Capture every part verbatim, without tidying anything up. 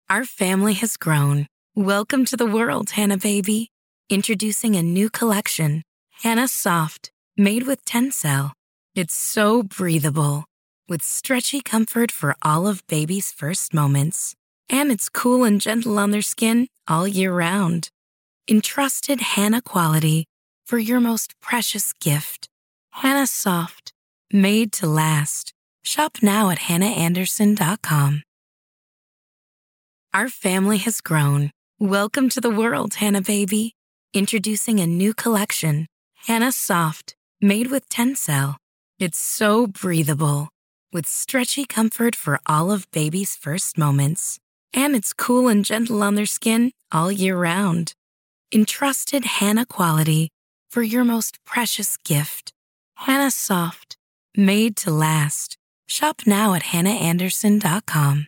Our family has grown. Welcome to the world, Hannah baby. Introducing a new collection, Hannah Soft, made with Tencel. It's so breathable, with stretchy comfort for all of baby's first moments. And it's cool and gentle on their skin all year round. Entrusted Hannah quality for your most precious gift. Hannah Soft, made to last. Shop now at hannah anderson dot com. Our family has grown. Welcome to the world, Hannah baby. Introducing a new collection, Hannah Soft, made with Tencel. It's so breathable, with stretchy comfort for all of baby's first moments. And it's cool and gentle on their skin all year round. Entrusted Hannah quality for your most precious gift. Hannah Soft, made to last. Shop now at hannah anderson dot com.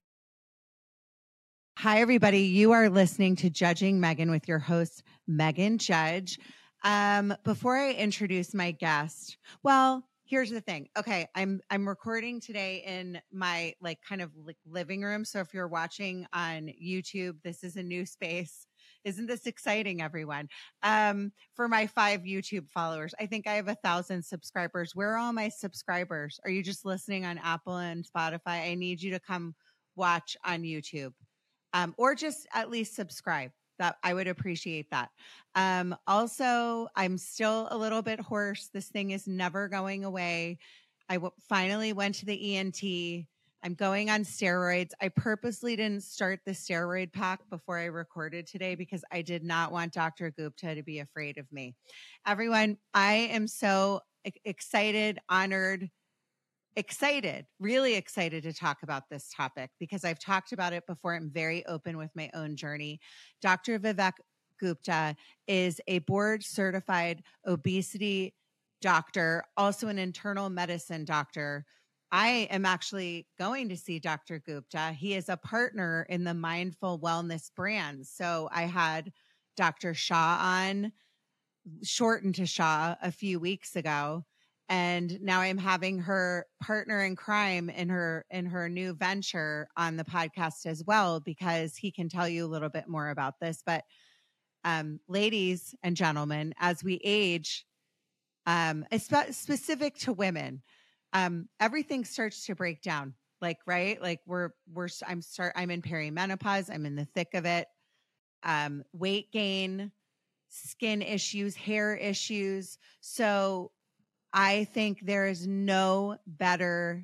Hi, everybody. You are listening to Judging Megan with your host, Megan Judge. Um, before I introduce my guest, well, here's the thing. Okay, I'm I'm recording today in my like kind of like living room. So if you're watching on YouTube, this is a new space. Isn't this exciting, everyone? Um, for my five YouTube followers, I think I have a thousand subscribers. Where are all my subscribers? Are you just listening on Apple and Spotify? I need you to come watch on YouTube. Um, or just at least subscribe. That I would appreciate that. Um, also, I'm still a little bit hoarse. This thing is never going away. I w- finally went to the E N T. I'm going on steroids. I purposely didn't start the steroid pack before I recorded today because I did not want Doctor Gupta to be afraid of me. Everyone, I am so e- excited, honored, excited, really excited to talk about this topic because I've talked about it before. I'm very open with my own journey. Doctor Vivek Gupta is a board certified obesity doctor, also an internal medicine doctor. I am actually going to see Doctor Gupta. He is a partner in the Mindful Wellness brand. So I had Doctor Shah on, shortened to Shah, a few weeks ago. And now I'm having her partner in crime in her in her new venture on the podcast as well, because he can tell you a little bit more about this. But um, ladies and gentlemen, as we age, um, spe- specific to women, um, everything starts to break down. Like, right? Like we're we're I'm start I'm in perimenopause. I'm in the thick of it. Um, weight gain, skin issues, hair issues. So I think there is no better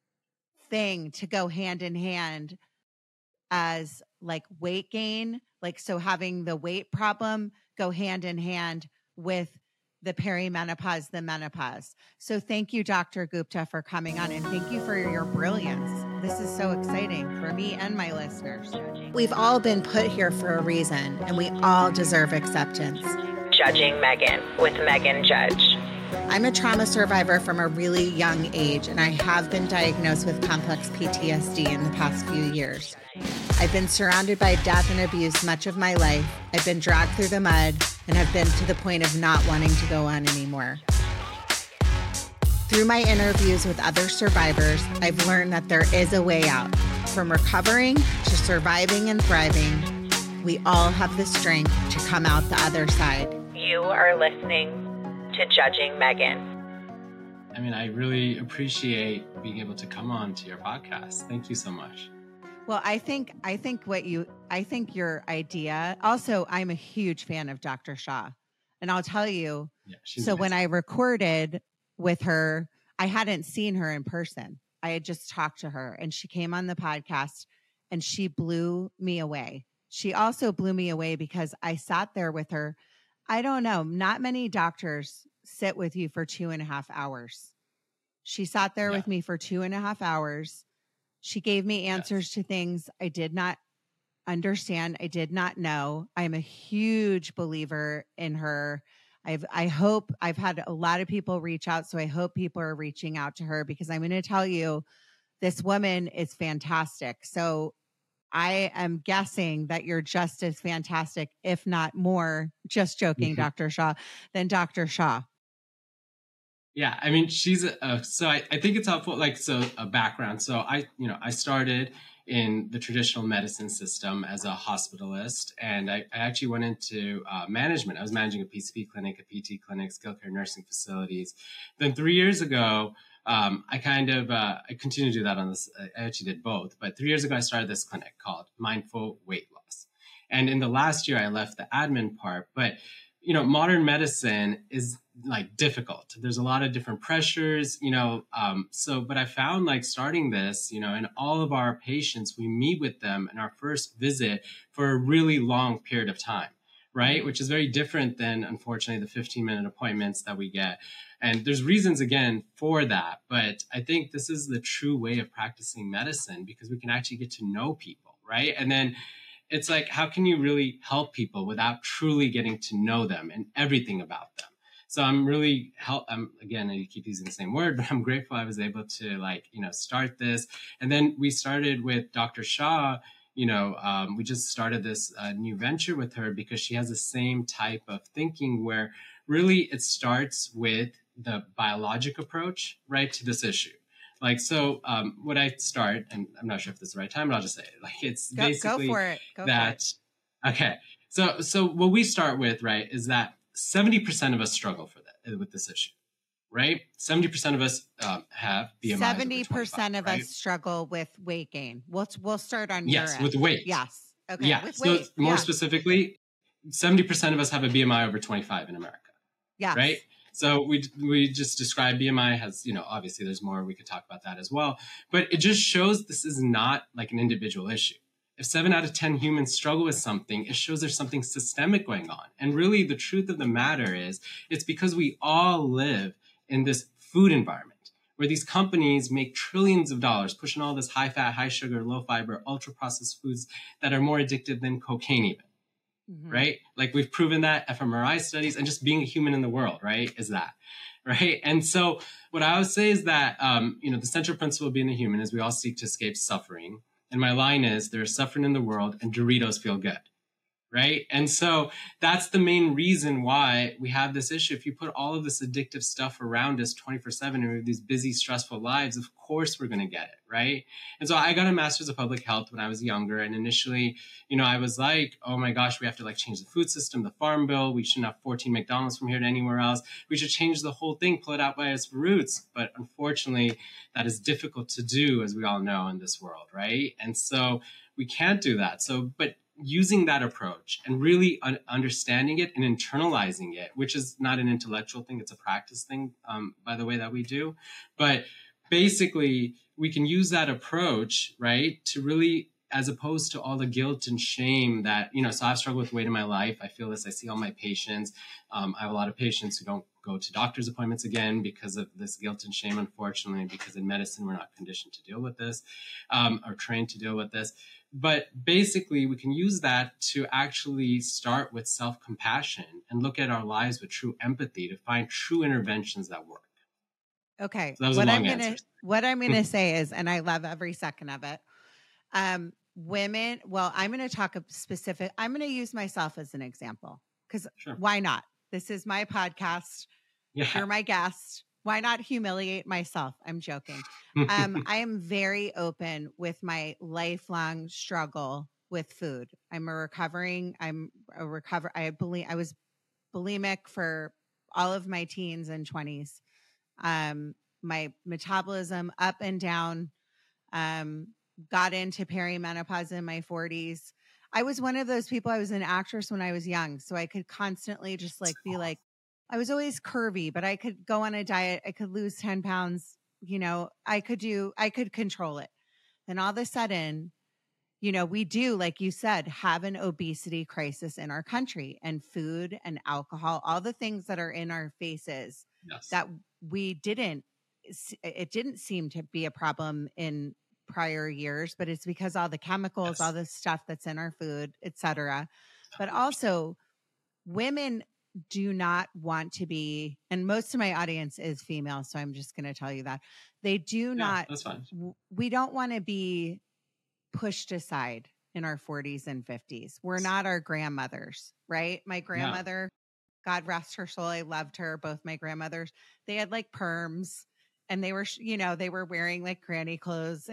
thing to go hand in hand as like weight gain. Like, so having the weight problem go hand in hand with the perimenopause, the menopause. So thank you, Doctor Gupta, for coming on, and thank you for your brilliance. This is so exciting for me and my listeners. We've all been put here for a reason, and we all deserve acceptance. Judging Megan with Megan Judge. I'm a trauma survivor from a really young age, and I have been diagnosed with complex P T S D in the past few years. I've been surrounded by death and abuse much of my life. I've been dragged through the mud and have been to the point of not wanting to go on anymore. Through my interviews with other survivors, I've learned that there is a way out. From recovering to surviving and thriving, we all have the strength to come out the other side. You are listening to Judging Megan. I mean, I really appreciate being able to come on to your podcast. Thank you so much. Well, I think I think what you I think your idea. Also, I'm a huge fan of Doctor Shah, and I'll tell you. Yeah, she's so amazing. when I recorded with her, I hadn't seen her in person. I had just talked to her, and she came on the podcast, and she blew me away. She also blew me away because I sat there with her. I don't know. Not many doctors sit with you for two and a half hours. She sat there Yeah. with me for two and a half hours. She gave me answers Yes. to things I did not understand. I did not know. I'm a huge believer in her. I've, I hope I've had a lot of people reach out. So I hope people are reaching out to her because I'm going to tell you, this woman is fantastic. So I am guessing that you're just as fantastic, if not more, just joking, Doctor Shah, than Doctor Shah. Yeah, I mean, she's a, uh, so I, I think it's helpful, like, so a background. So I, you know, I started in the traditional medicine system as a hospitalist. And I, I actually went into uh, management. I was managing a P C P clinic, a P T clinic, skilled care nursing facilities. Then three years ago, um, I kind of, uh, I continued to do that on this. I actually did both. But three years ago, I started this clinic called Mindful Weight Loss. And in the last year, I left the admin part. But, you know, modern medicine is like difficult. There's a lot of different pressures, you know, um, so, but I found like starting this, you know, and all of our patients, we meet with them in our first visit for a really long period of time, right? Which is very different than, unfortunately, the fifteen minute appointments that we get. And there's reasons, again, for that. But I think this is the true way of practicing medicine because we can actually get to know people, right? And then it's like, how can you really help people without truly getting to know them and everything about them? So I'm really help. I'm again, I keep using the same word, but I'm grateful I was able to like, you know, start this. And then we started with Doctor Shah. You know, um, we just started this uh, new venture with her because she has the same type of thinking where really it starts with the biologic approach, right, to this issue. Like, so um, what I start, and I'm not sure if this is the right time, but I'll just say it. Like, it's Go, basically go for it. Go that. For it. Okay. So, so what we start with, right, is that seventy percent of us struggle for that with this issue, right? seventy percent of us um, have B M I. seventy percent of right? us struggle with weight gain. We'll, we'll start on yes, your end. with weight. Yes. Okay. Yeah. With so weight. more yeah. specifically, seventy percent of us have a B M I over twenty-five in America. Yes. Right. So we we just described B M I has, you know, obviously there's more, we could talk about that as well, but it just shows this is not like an individual issue. If seven out of ten humans struggle with something, it shows there's something systemic going on. And really the truth of the matter is it's because we all live in this food environment where these companies make trillions of dollars pushing all this high fat, high sugar, low fiber, ultra processed foods that are more addictive than cocaine even. Mm-hmm. Right? Like we've proven that fMRI studies and just being a human in the world, right? Is that, right? And so what I would say is that, um, you know, the central principle of being a human is we all seek to escape suffering. And my line is there's suffering in the world and Doritos feel good. Right. And so that's the main reason why we have this issue. If you put all of this addictive stuff around us twenty-four seven and we have these busy, stressful lives, of course we're going to get it. Right. And so I got a master's of public health when I was younger. And initially, you know, I was like, oh my gosh, we have to like change the food system, the farm bill. We shouldn't have fourteen McDonald's from here to anywhere else. We should change the whole thing, pull it out by its roots. But unfortunately, that is difficult to do, as we all know in this world. Right. And so we can't do that. So, but using that approach and really un- understanding it and internalizing it, which is not an intellectual thing, it's a practice thing, um, by the way, that we do. But basically, we can use that approach, right, to really, as opposed to all the guilt and shame that, you know, so I've struggled with weight in my life. I feel this. I see all my patients. Um, I have a lot of patients who don't go to doctor's appointments again because of this guilt and shame, unfortunately, because in medicine, we're not conditioned to deal with this um, or trained to deal with this. But basically, we can use that to actually start with self-compassion and look at our lives with true empathy to find true interventions that work. Okay. So that was what a long I'm gonna answer. what I'm gonna say is, and I love every second of it. Um, women. Well, I'm gonna talk a specific. I'm gonna use myself as an example because Sure. why not? This is my podcast. Yeah. You're my guest. Why not humiliate myself? I'm joking. Um, I am very open with my lifelong struggle with food. I'm a recovering, I'm a recover. I believe I was bulimic for all of my teens and twenties. Um, my metabolism up and down, um, got into perimenopause in my forties. I was one of those people. I was an actress when I was young. So I could constantly just like be like, I was always curvy, but I could go on a diet. I could lose ten pounds. You know, I could do, I could control it. Then all of a sudden, you know, we do, like you said, have an obesity crisis in our country, and food and alcohol, all the things that are in our faces Yes. that we didn't, it didn't seem to be a problem in prior years, but it's because all the chemicals, Yes. all the stuff that's in our food, et cetera. But also women do not want to be, and most of my audience is female, so I'm just going to tell you that they do Yeah, not, that's fine. we don't want to be pushed aside in our forties and fifties. We're not our grandmothers, right? My grandmother, yeah. God rest her soul, I loved her, both my grandmothers, they had like perms and they were, you know, they were wearing like granny clothes, and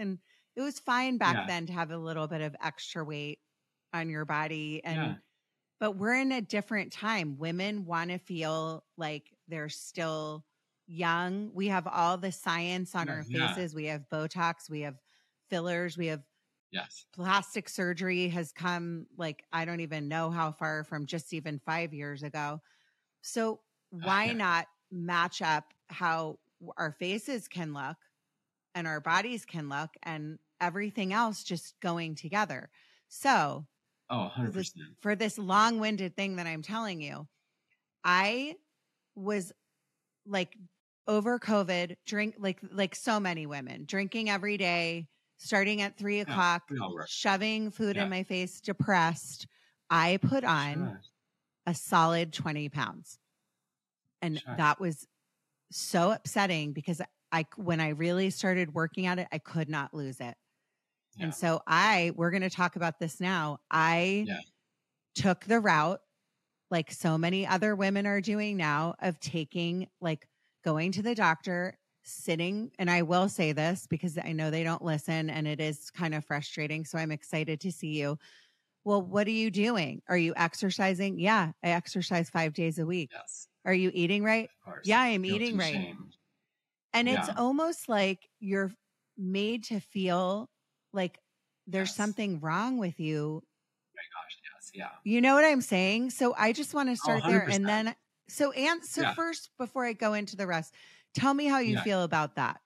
it was fine back Yeah. then to have a little bit of extra weight on your body. And, Yeah. but we're in a different time. Women want to feel like they're still young. We have all the science on Yeah, our yeah. faces. We have Botox, we have fillers, we have Yes. plastic surgery has come, like, I don't even know how far from just even five years ago. So why Yeah. not match up how our faces can look and our bodies can look and everything else just going together? So Oh, one hundred this, percent. for this long-winded thing that I'm telling you, I was like over COVID, drink like like so many women, drinking every day, starting at three o'clock, we all were. shoving food Yeah. in my face, depressed. I put on Sure. a solid twenty pounds. And Sure. that was so upsetting because I, when I really started working at it, I could not lose it. Yeah. And so I, we're going to talk about this now. I Yeah. took the route, like so many other women are doing now, of taking, like, going to the doctor, sitting, and I will say this because I know they don't listen and it is kind of frustrating. So I'm excited to see you. Well, what are you doing? Are you exercising? Yeah, I exercise five days a week. Yes. Are you eating right? Of course. Yeah, I'm Guilt eating and right. shame. And it's Yeah. almost like you're made to feel like there's Yes. something wrong with you. My gosh. Yes. Yeah. You know what I'm saying? So I just want to start there. And one hundred percent. then, so, and so Yeah. first, before I go into the rest, tell me how you Yeah. feel about that.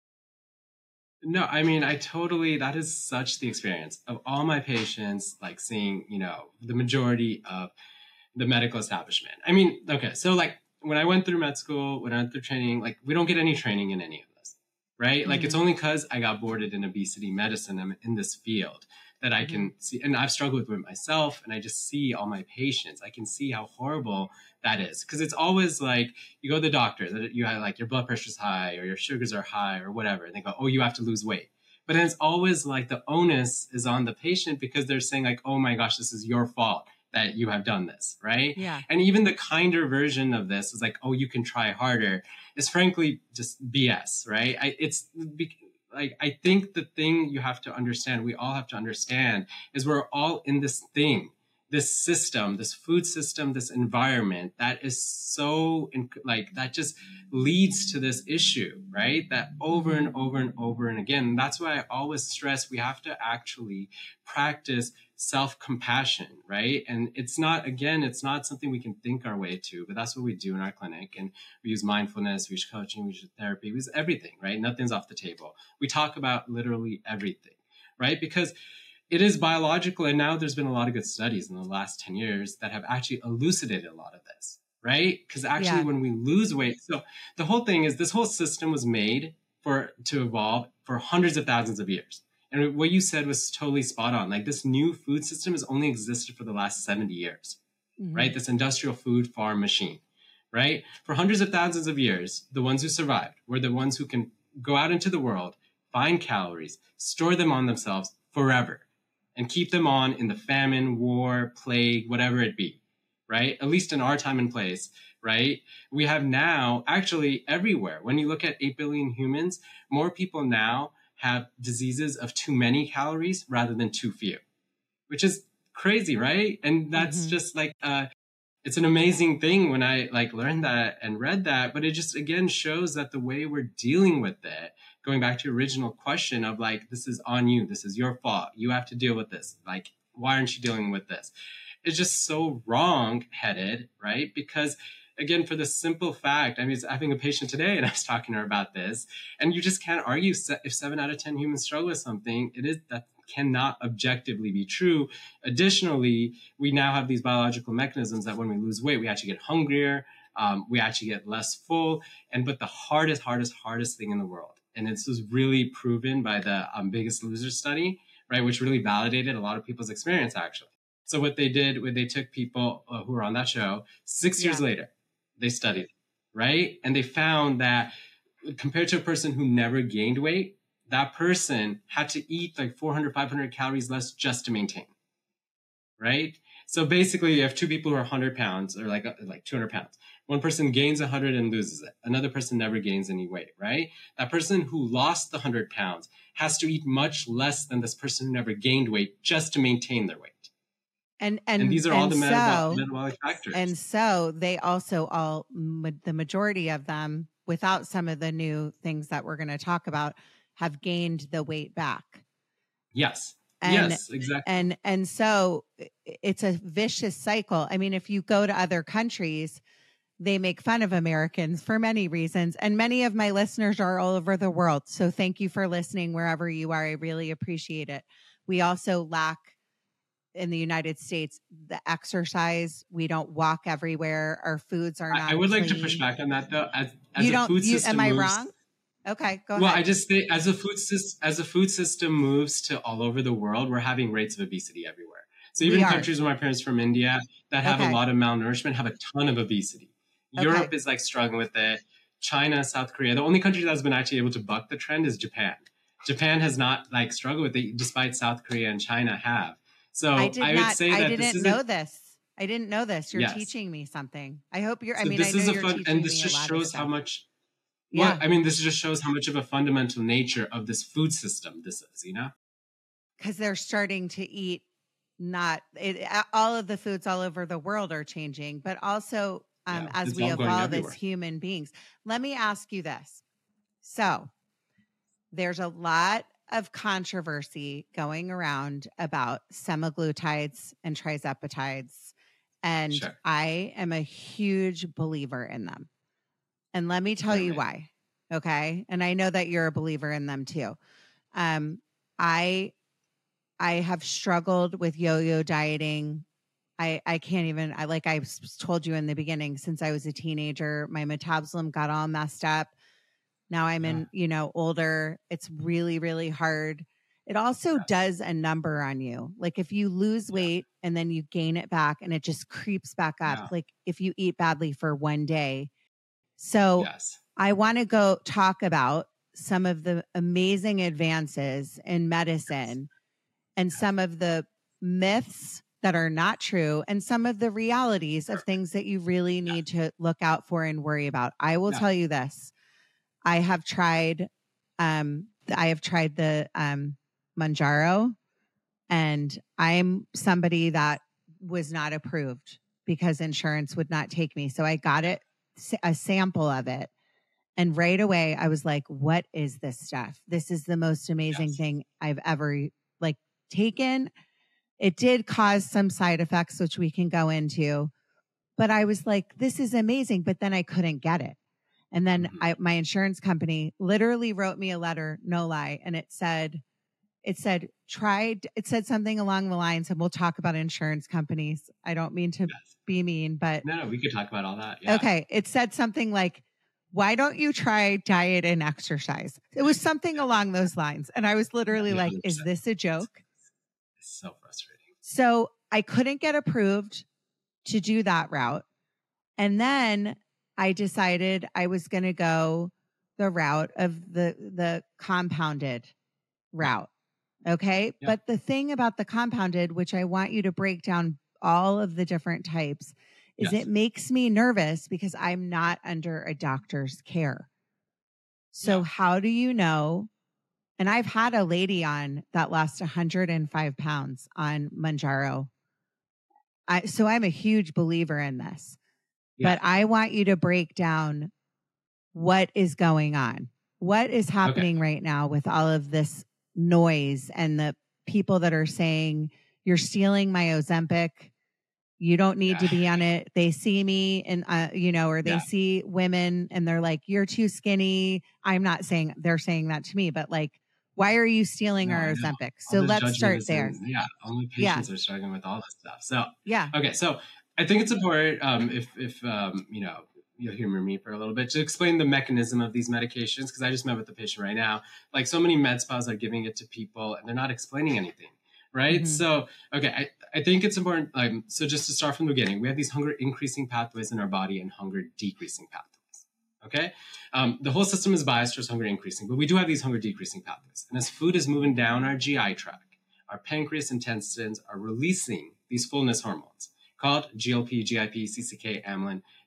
No, I mean, I totally, that is such the experience of all my patients, like seeing, you know, the majority of the medical establishment. I mean, okay, so like when I went through med school, when I went through training, like we don't get any training in any of this, right? Like it's Mhm. only because I got boarded in obesity medicine, I'm in this field that I can see, and I've struggled with myself, and I just see all my patients. I can see how horrible that is, because it's always like you go to the doctor, that you have like your blood pressure's high or your sugars are high or whatever, and they go, oh, you have to lose weight. But then it's always like the onus is on the patient because they're saying like, oh my gosh, this is your fault that you have done this, right? Yeah. And even the kinder version of this is like, oh, you can try harder, is frankly just B S, right? I, it's like, I think the thing you have to understand, we all have to understand, is we're all in this thing, this system, this food system, this environment that is so, like, that just leads to this issue, right? That over and over and over and again. And that's why I always stress we have to actually practice self-compassion, right? And it's not, again, it's not something we can think our way to, but that's what we do in our clinic. And we use mindfulness, we use coaching, we use therapy, we use everything, right? Nothing's off the table. We talk about literally everything, right? Because it is biological. And now there's been a lot of good studies in the last ten years that have actually elucidated a lot of this, right? Because actually Yeah. when we lose weight, so the whole thing is this whole system was made for to evolve for hundreds of thousands of years. And what you said was totally spot on. Like this new food system has only existed for the last seventy years, Mhm. right? This industrial food farm machine, right? For hundreds of thousands of years, the ones who survived were the ones who can go out into the world, find calories, store them on themselves forever, and keep them on in the famine, war, plague, whatever it be, right? At least in our time and place, right? We have now actually everywhere. When you look at eight billion humans, more people now have diseases of too many calories rather than too few, which is crazy, right? And that's Mhm. just like, uh, it's an amazing thing when I like learned that and read that, but it just again shows that the way we're dealing with it, going back to your original question of like, this is on you, this is your fault, you have to deal with this. Like, why aren't you dealing with this? It's just so wrong-headed, right? Because again, for the simple fact, I mean, I was having a patient today and I was talking to her about this, and you just can't argue if seven out of ten humans struggle with something, it is that cannot objectively be true. Additionally, we now have these biological mechanisms that when we lose weight, we actually get hungrier, um, we actually get less full. And but the hardest, hardest, hardest thing in the world, and this was really proven by the um, Biggest Loser study, right, which really validated a lot of people's experience actually. So what they did, when they took people uh, who were on that show, six years Yeah. later, they studied, right? And they found that compared to a person who never gained weight, that person had to eat like four hundred, five hundred calories less just to maintain, right? So basically you have two people who are one hundred pounds or like, like two hundred pounds. One person gains one hundred and loses it. Another person never gains any weight, right? That person who lost the one hundred pounds has to eat much less than this person who never gained weight just to maintain their weight. And and, and these are and all the so, metabolic, metabolic factors. And so they also all, the majority of them, without some of the new things that we're going to talk about, have gained the weight back. Yes. And, yes, exactly. And and so it's a vicious cycle. I mean, if you go to other countries, they make fun of Americans for many reasons. And many of my listeners are all over the world. So thank you for listening wherever you are. I really appreciate it. We also lack in the United States the exercise. We don't walk everywhere. Our foods are not I, I would clean. like to push back on that though. As, as you a don't, food you, system am I moves, wrong? Okay, go well, ahead. I just think as a food system, as a food system moves to all over the world, we're having rates of obesity everywhere. So even countries where my parents from India that have okay. a lot of malnourishment have a ton of obesity. Okay. Europe is like struggling with it. China, South Korea. The only country that's been actually able to buck the trend is Japan. Japan has not like struggled with it, despite South Korea and China have. So I, did I would not, say I that didn't this know this. I didn't know this. You're yes. teaching me something. I hope you're. I so mean, this I know is a you're fun, teaching and this me just a lot shows of stuff. how much. Yeah, Well, I mean, this just shows how much of a fundamental nature of this food system this is. You know, because they're starting to eat not it, all of the foods all over the world are changing, but also um, yeah, as we evolve as human beings. Let me ask you this. So there's a lot of controversy going around about semaglutides and trizepatides. And sure. I am a huge believer in them. And let me tell okay. you why. Okay. And I know that you're a believer in them too. Um, I, I have struggled with yo-yo dieting. I, I can't even, I, like I told you in the beginning, since I was a teenager, my metabolism got all messed up. Now I'm in, you know, older. It's really, really hard. It also yes. does a number on you. Like if you lose weight yeah. and then you gain it back and it just creeps back up, yeah. like if you eat badly for one day. So yes. I want to go talk about some of the amazing advances in medicine yes. and some of the myths that are not true and some of the realities of things that you really need yeah. to look out for and worry about. I will yeah. tell you this. I have tried, um, I have tried the, um, Mounjaro, and I'm somebody that was not approved because insurance would not take me. So I got it, a sample of it. And right away I was like, what is this stuff? This is the most amazing yes. thing I've ever like taken. It did cause some side effects, which we can go into, but I was like, this is amazing. But then I couldn't get it. And then mm-hmm. I, my insurance company literally wrote me a letter, no lie. And it said, it said, tried, it said something along the lines, and we'll talk about insurance companies. I don't mean to yes. be mean, but. No, no, we could talk about all that. Yeah. Okay. It said something like, why don't you try diet and exercise? It was something along those lines. And I was literally like, is this a joke? It's so frustrating. So I couldn't get approved to do that route. And then I decided I was going to go the route of the, the compounded route. Okay. Yeah. But the thing about the compounded, which I want you to break down all of the different types, is yes. it makes me nervous because I'm not under a doctor's care. So yeah. how do you know? And I've had a lady on that lost one hundred five pounds on Mounjaro. I, so I'm a huge believer in this. Yeah. But I want you to break down what is going on. What is happening okay. right now with all of this noise and the people that are saying, you're stealing my Ozempic. You don't need yeah. to be on it. They see me and, uh, you know, or they yeah. see women and they're like, you're too skinny. I'm not saying they're saying that to me, but like, why are you stealing no, our Ozempic? So let's start there. In, yeah. Only patients yeah. are struggling with all this stuff. So, yeah. Okay. So I think it's important, um, if, if, um, you know, you'll humor me for a little bit to explain the mechanism of these medications. Cause I just met with the patient right now. Like so many med spas are giving it to people and they're not explaining anything. Right. Mm-hmm. So, okay. I, I think it's important. Um, so just to start from the beginning, we have these hunger increasing pathways in our body and hunger decreasing pathways. Okay. Um, the whole system is biased towards hunger increasing, but we do have these hunger decreasing pathways. And as food is moving down our G I tract, our pancreas and intestines are releasing these fullness hormones called G L P, G I P, C C K, amylin,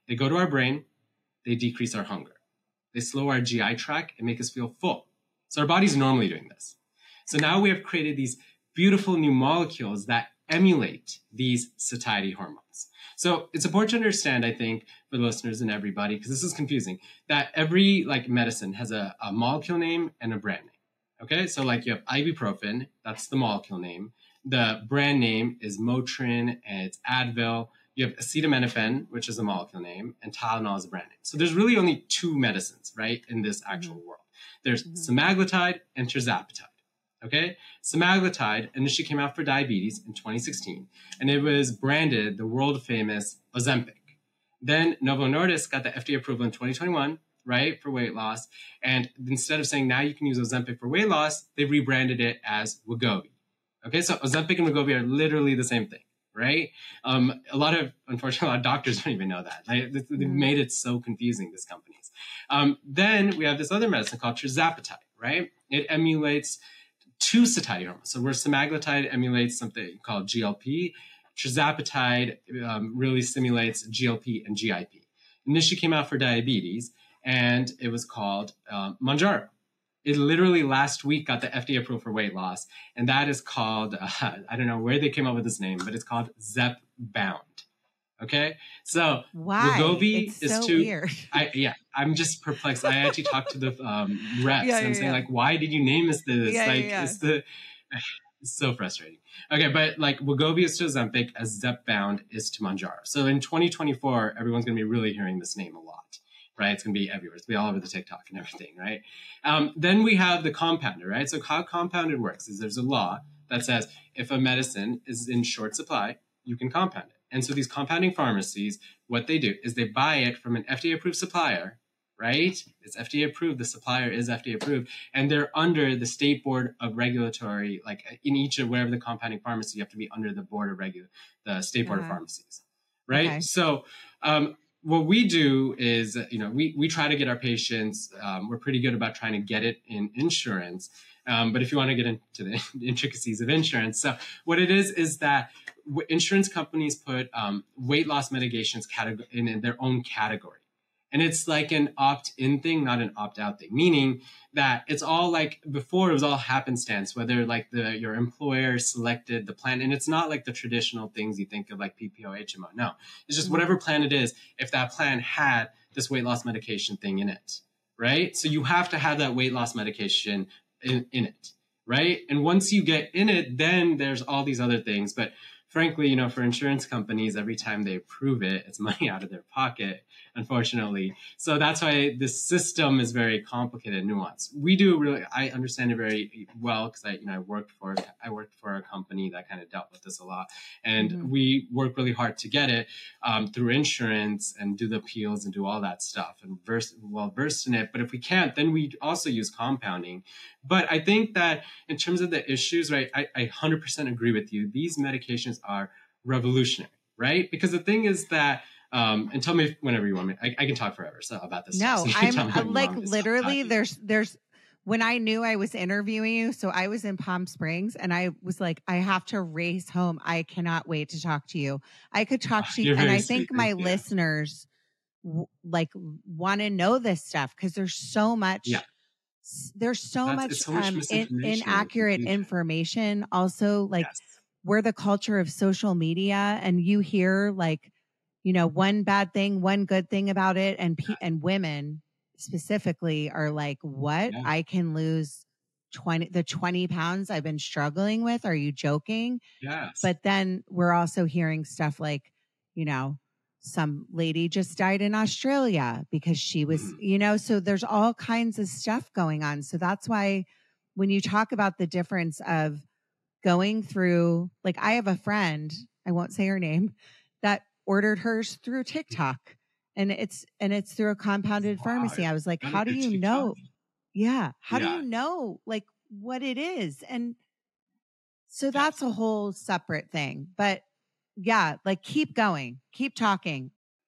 They go to our brain, they decrease our hunger. They slow our G I tract and make us feel full. So our body's normally doing this. So now we have created these beautiful new molecules that emulate these satiety hormones. So it's important to understand, I think, for the listeners and everybody, because this is confusing, that every like medicine has a, a molecule name and a brand name. Okay, so like you have ibuprofen, that's the molecule name. The brand name is Motrin and it's Advil. You have acetaminophen, which is a molecule name, and Tylenol is a brand name. So there's really only two medicines, right, in this actual mm-hmm. world. There's mm-hmm. semaglutide and tirzepatide. Okay, semaglutide initially came out for diabetes in twenty sixteen, and it was branded the world famous Ozempic. Then Novo Nordisk got the F D A approval in twenty twenty-one, right, for weight loss. And instead of saying now you can use Ozempic for weight loss, they rebranded it as Wegovy. Okay, so Ozempic and Wegovy are literally the same thing, right? Um, a lot of, unfortunately, a lot of doctors don't even know that. Like, they've mm-hmm. made it so confusing, these companies. Um, then we have this other medicine called tirzepatide, right? It emulates two satiety hormones. So where semaglutide emulates something called G L P, tirzepatide um, really stimulates G L P and G I P. Initially came out for diabetes, and it was called um, Mounjaro. It literally last week got the F D A approval for weight loss, and that is called, uh, I don't know where they came up with this name, but it's called Zepbound. Okay, so why? Wegovy it's is so too. Weird. I yeah, I'm just perplexed. I actually talked to the um, reps. Yeah, and I'm yeah, saying yeah. like, why did you name us this? Yeah, like, yeah, yeah. it's the. It's so frustrating. Okay, but like Wegovy is to Ozempic as Zepbound is to Mounjaro. So in twenty twenty-four, everyone's going to be really hearing this name a lot, right? It's going to be everywhere. It's going to be all over the TikTok and everything, right? Um, then we have the compounder, right? So how compounded works is there's a law that says if a medicine is in short supply, you can compound it. And so these compounding pharmacies, what they do is they buy it from an F D A-approved supplier, right? It's F D A approved. The supplier is F D A approved. And they're under the State Board of Regulatory, like in each of wherever the compounding pharmacy, you have to be under the Board of Regu, the State Board uh-huh. of Pharmacies, right? Okay. So um, what we do is, you know, we, we try to get our patients, um, we're pretty good about trying to get it in insurance. Um, but if you want to get into the intricacies of insurance, so what it is, is that w- insurance companies put um, weight loss medications category in, in their own category. And it's like an opt-in thing, not an opt-out thing, meaning that it's all like before it was all happenstance, whether like the your employer selected the plan. And it's not like the traditional things you think of like P P O, H M O. No, it's just whatever plan it is, if that plan had this weight loss medication thing in it, right? So you have to have that weight loss medication in, in it, right? And once you get in it, then there's all these other things. But frankly, you know, for insurance companies, every time they approve it, it's money out of their pocket, unfortunately. So that's why the system is very complicated and nuanced. We do really, I understand it very well because I, you know, I worked for, I worked for a company that kind of dealt with this a lot, and mm-hmm. we work really hard to get it um, through insurance and do the appeals and do all that stuff and verse, well versed in it. But if we can't, then we also use compounding. But I think that in terms of the issues, right, I, I one hundred percent agree with you. These medications are revolutionary, right? Because the thing is that, um, and tell me whenever you want me, I, I can talk forever so about this. No, stuff, so I'm uh, like literally there's, there's, when I knew I was interviewing you, so I was in Palm Springs and I was like, I have to race home. I cannot wait to talk to you. I could talk to you. And I think my yeah. listeners w- like want to know this stuff because there's so much. Yeah. There's so That's, much, so much um, in, inaccurate information. Also, like yes. we're the culture of social media, and you hear like, you know, one bad thing, one good thing about it, and pe- and women specifically are like, "What? Yeah. I can lose twenty the twenty pounds I've been struggling with? Are you joking?" Yes. But then we're also hearing stuff like, you know, some lady just died in Australia because she was, mm-hmm. you know, so there's all kinds of stuff going on. So that's why when you talk about the difference of going through, like I have a friend, I won't say her name, that ordered hers through TikTok and it's, and it's through a compounded wow. pharmacy. I was like, how do you TikTok. know? Yeah. How yeah. do you know like what it is? And so that's yes. a whole separate thing, but yeah, like keep going, keep talking.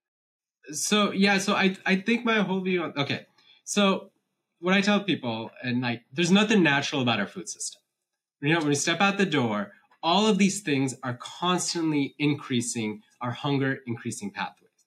So yeah, so I I think my whole view on, okay. So what I tell people, and like there's nothing natural about our food system. You know, when we step out the door, all of these things are constantly increasing our hunger increasing pathways.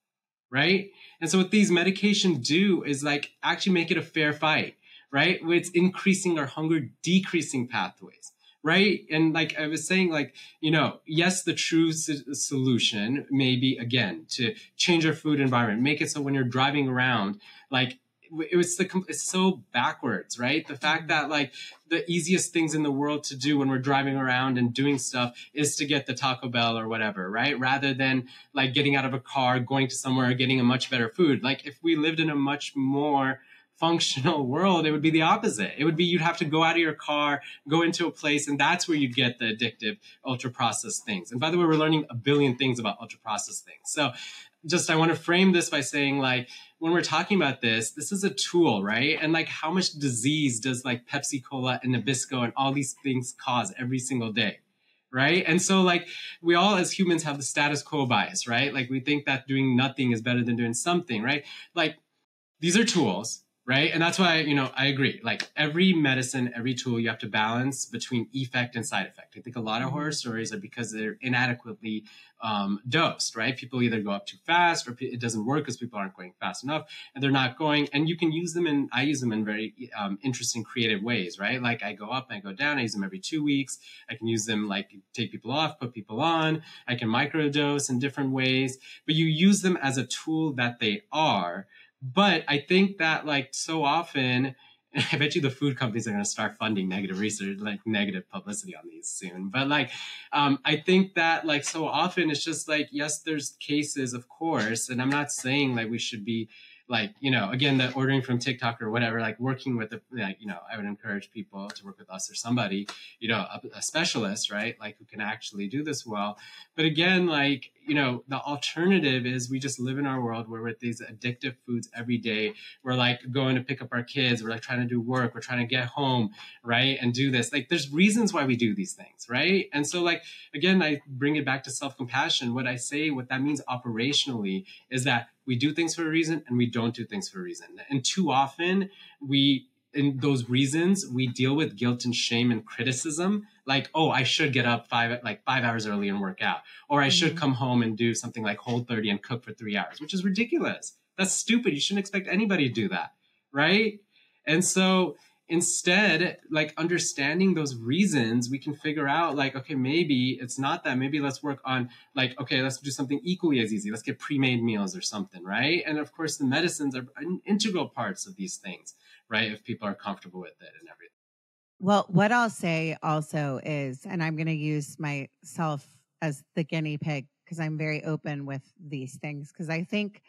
right? And so what these medications do is like actually make it a fair fight, right? It's increasing our hunger, decreasing pathways, right? And like I was saying, like, you know, yes, the true s- solution may be, again, to change our food environment, make it so when you're driving around, like, it was the, it's so backwards, right? The fact that like the easiest things in the world to do when we're driving around and doing stuff is to get the Taco Bell or whatever, right? Rather than like getting out of a car, going to somewhere, getting a much better food. Like if we lived in a much more functional world, it would be the opposite. It would be you'd have to go out of your car, go into a place, and that's where you'd get the addictive ultra processed things. And by the way, we're learning a billion things about ultra processed things. So just I want to frame this by saying like when we're talking about this, this is a tool, right? And like how much disease does like Pepsi Cola and Nabisco and all these things cause every single day? Right. And so like we all as humans have the status quo bias, right? Like we think that doing nothing is better than doing something, right? Like these are tools, right? And that's why, you know, I agree. Like every medicine, every tool, you have to balance between effect and side effect. I think a lot of horror stories are because they're inadequately um, dosed, right? People either go up too fast or it doesn't work because people aren't going fast enough and they're not going. And you can use them in, I use them in very um, interesting, creative ways, right? Like I go up and I go down. I use them every two weeks. I can use them like take people off, put people on. I can microdose in different ways, but you use them as a tool that they are. But I think that like so often, I bet you the food companies are going to start funding negative research, like negative publicity on these soon. But like, um, I think that like so often it's just like, yes, there's cases, of course. And I'm not saying like we should be like, you know, again, the ordering from TikTok or whatever, like working with, a, like, you know, I would encourage people to work with us or somebody, you know, a, a specialist, right? Like who can actually do this well. But again, like, you know, the alternative is we just live in our world where we're with these addictive foods every day. We're like going to pick up our kids. We're like trying to do work. We're trying to get home, right? And do this. Like there's reasons why we do these things, right? And so like, again, I bring it back to self-compassion. What I say, what that means operationally is that we do things for a reason and we don't do things for a reason. And too often we, in those reasons, we deal with guilt and shame and criticism. Like, oh, I should get up five, like five hours early and work out. Or I should come home and do something like Whole thirty and cook for three hours, which is ridiculous. That's stupid. You shouldn't expect anybody to do that. Right. And so instead, like understanding those reasons, we can figure out like, okay, maybe it's not that. Maybe let's work on like, okay, let's do something equally as easy. Let's get pre-made meals or something. Right. And of course, the medicines are integral parts of these things, right? If people are comfortable with it and everything. Well, what I'll say also is, and I'm going to use myself as the guinea pig because I'm very open with these things. Because I think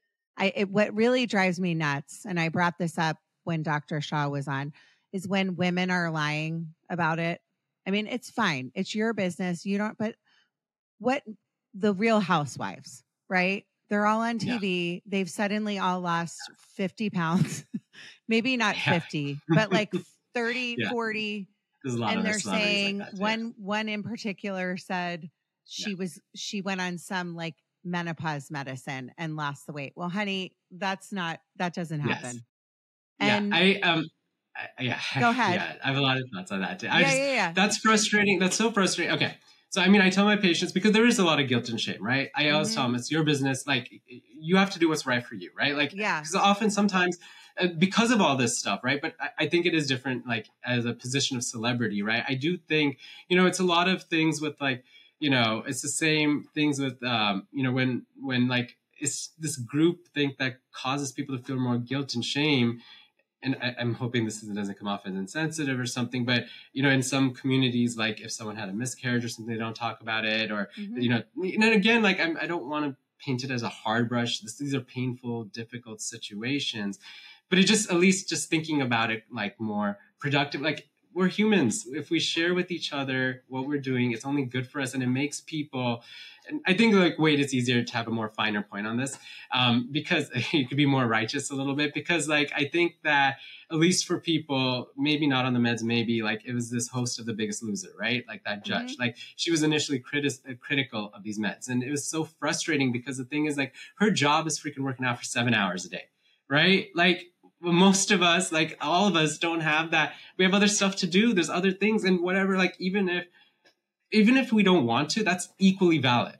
I, it, what really drives me nuts, and I brought this up when Doctor Shaw was on, is when women are lying about it. I mean, it's fine. It's your business. You don't, but what the Real Housewives, right? They're all on T V. Yeah. They've suddenly all lost fifty pounds, maybe not yeah. fifty, but like thirty, yeah. forty. There's a lot and of they're saying like that, one, one in particular said she yeah. was, she went on some like menopause medicine and lost the weight. Well, honey, that's not, that doesn't happen. Yes. And yeah, I, um, I, yeah, go ahead. Yeah, I have a lot of thoughts on that too. I yeah, just, yeah, yeah. That's frustrating. That's so frustrating. Okay. So, I mean, I tell my patients, because there is a lot of guilt and shame, right? I always mm-hmm. tell them it's your business. Like you have to do what's right for you, right? Like, yeah. because often sometimes uh, because of all this stuff, right? But I, I think it is different, like as a position of celebrity, right? I do think, you know, it's a lot of things with like, you know, it's the same things with, um, you know, when, when like it's this group think that causes people to feel more guilt and shame. And I, I'm hoping this doesn't come off as insensitive or something, but, you know, in some communities, like if someone had a miscarriage or something, they don't talk about it or, mm-hmm. you know, and then again, like I'm, I don't want to paint it as a hard brush. This, these are painful, difficult situations, but it just, at least just thinking about it, like more productive, like we're humans. If we share with each other what we're doing, it's only good for us. And it makes people, and I think like, wait, it's easier to have a more finer point on this um, because you could be more righteous a little bit because like, I think that at least for people, maybe not on the meds, maybe like it was this host of The Biggest Loser, right? Like that judge, mm-hmm. like she was initially criti- critical of these meds. And it was so frustrating because the thing is like her job is freaking working out for seven hours a day, right? Like, well, most of us, like all of us don't have that. We have other stuff to do. There's other things and whatever, like even if, even if we don't want to, that's equally valid,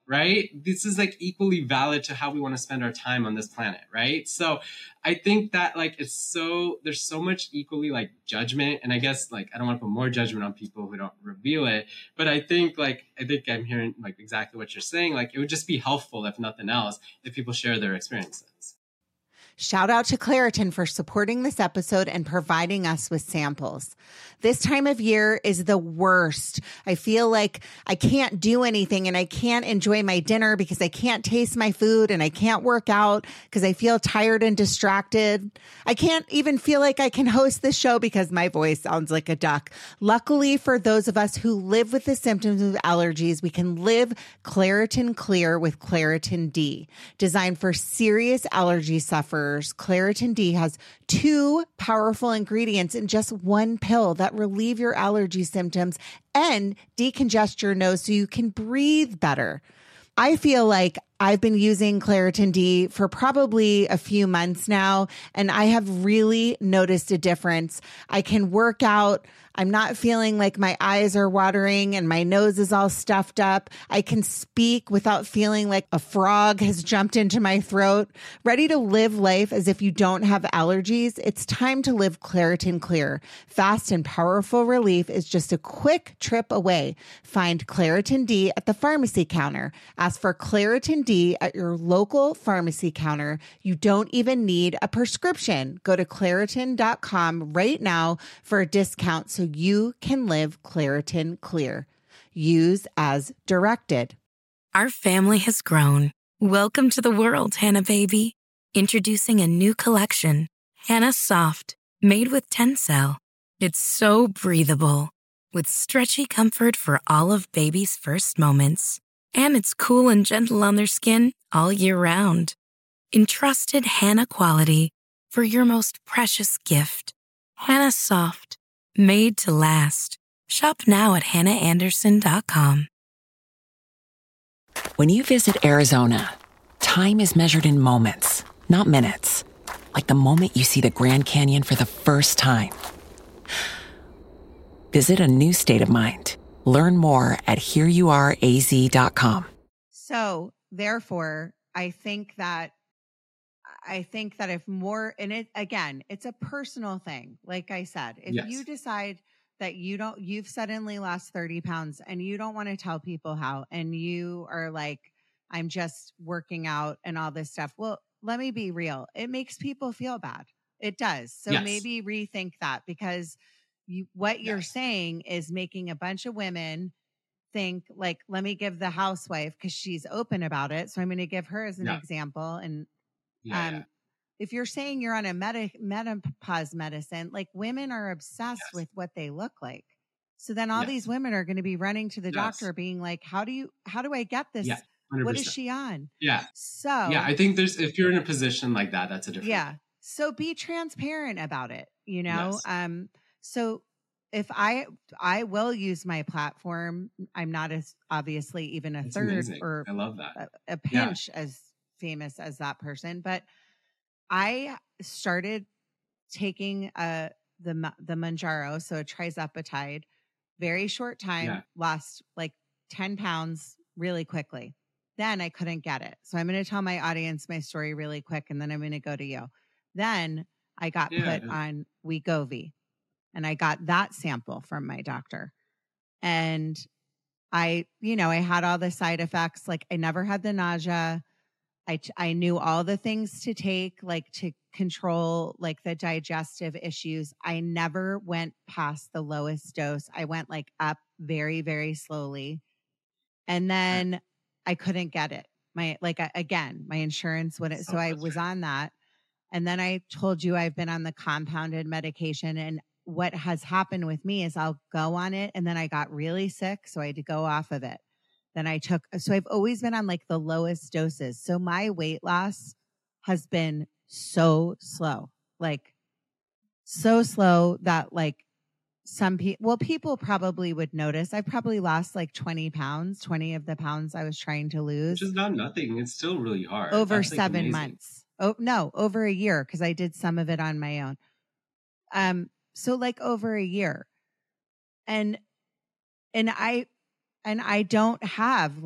right? This is like equally valid to how we want to spend our time on this planet, right? So I think that like it's so, there's so much equally like judgment. And I guess like I don't want to put more judgment on people who don't reveal it. But I think like, I think I'm hearing like exactly what you're saying. Like it would just be helpful, if nothing else, if people share their experiences. Shout out to Claritin for supporting this episode and providing us with samples. This time of year is the worst. I feel like I can't do anything and I can't enjoy my dinner because I can't taste my food and I can't work out because I feel tired and distracted. I can't even feel like I can host this show because my voice sounds like a duck. Luckily for those of us who live with the symptoms of allergies, we can live Claritin Clear with Claritin D. Designed for serious allergy sufferers, Claritin D has two powerful ingredients in just one pill that relieve your allergy symptoms and decongest your nose so you can breathe better. I feel like I've been using Claritin D for probably a few months now, and I have really noticed a difference. I can work out. I'm not feeling like my eyes are watering and my nose is all stuffed up. I can speak without feeling like a frog has jumped into my throat. Ready to live life as if you don't have allergies? It's time to live Claritin Clear. Fast and powerful relief is just a quick trip away. Find Claritin D at the pharmacy counter. Ask for Claritin D at your local pharmacy counter. You don't even need a prescription. Go to Claritin dot com right now for a discount so you can live Claritin Clear. Use as directed. Our family has grown. Welcome to the world, Hannah baby. Introducing a new collection, Hannah Soft, made with Tencel. It's so breathable, with stretchy comfort for all of baby's first moments. And it's cool and gentle on their skin all year round. Entrusted Hannah quality for your most precious gift. Hannah Soft, made to last. Shop now at hannah anderson dot com. When you visit Arizona, time is measured in moments, not minutes. Like the moment you see the Grand Canyon for the first time. Visit a new state of mind. Learn more at here you are a z dot com. So therefore, I think that I think that if more, and it again, it's a personal thing. Like I said, if Yes. you decide that you don't, you've suddenly lost thirty pounds and you don't want to tell people how, and you are like, I'm just working out and all this stuff. Well, let me be real. It makes people feel bad. It does. So Yes. maybe rethink that, because you, what you're Yes. saying is making a bunch of women think like, let me give the housewife, because she's open about it. So I'm going to give her as an Yeah. example. And Yeah, um, yeah. if you're saying you're on a meta, menopause medicine, like women are obsessed Yes. with what they look like. So then all Yes. these women are going to be running to the Yes. doctor being like, how do you, how do I get this? Yeah, one hundred percent. What is she on? Yeah. So Yeah, I think there's, if you're in a position like that, that's a different. yeah. So be transparent about it, you know? Yes. Um, so if I, I will use my platform. I'm not as obviously even a It's third amazing. or I love that. a, a Yeah. pinch as famous as that person, but I started taking uh the Ma- the Manjaro, so a trizepatide, very short time, Yeah. lost like ten pounds really quickly. Then I couldn't get it. So I'm going to tell my audience my story really quick, and then I'm going to go to you. Then I got Yeah, put yeah. on Wegovy, and I got that sample from my doctor. And I, you know, I had all the side effects. Like I never had the nausea. I, t- I knew all the things to take, like to control like the digestive issues. I never went past the lowest dose. I went like up very, very slowly. And then I couldn't get it. My, like, I, again, my insurance wouldn't. So So I was frustrating. on that. And then I told you I've been on the compounded medication. And what has happened with me is I'll go on it. And then I got really sick. So I had to go off of it. Then I took, so I've always been on like the lowest doses. So my weight loss has been so slow, like so slow that like some people, well, people probably would notice. I probably lost like twenty pounds, twenty of the pounds I was trying to lose Which is not nothing. It's still really hard. over That's, like, seven amazing. months. Oh, no, over a year. Cause I did some of it on my own. Um, so like over a year. And, and I, and I don't have like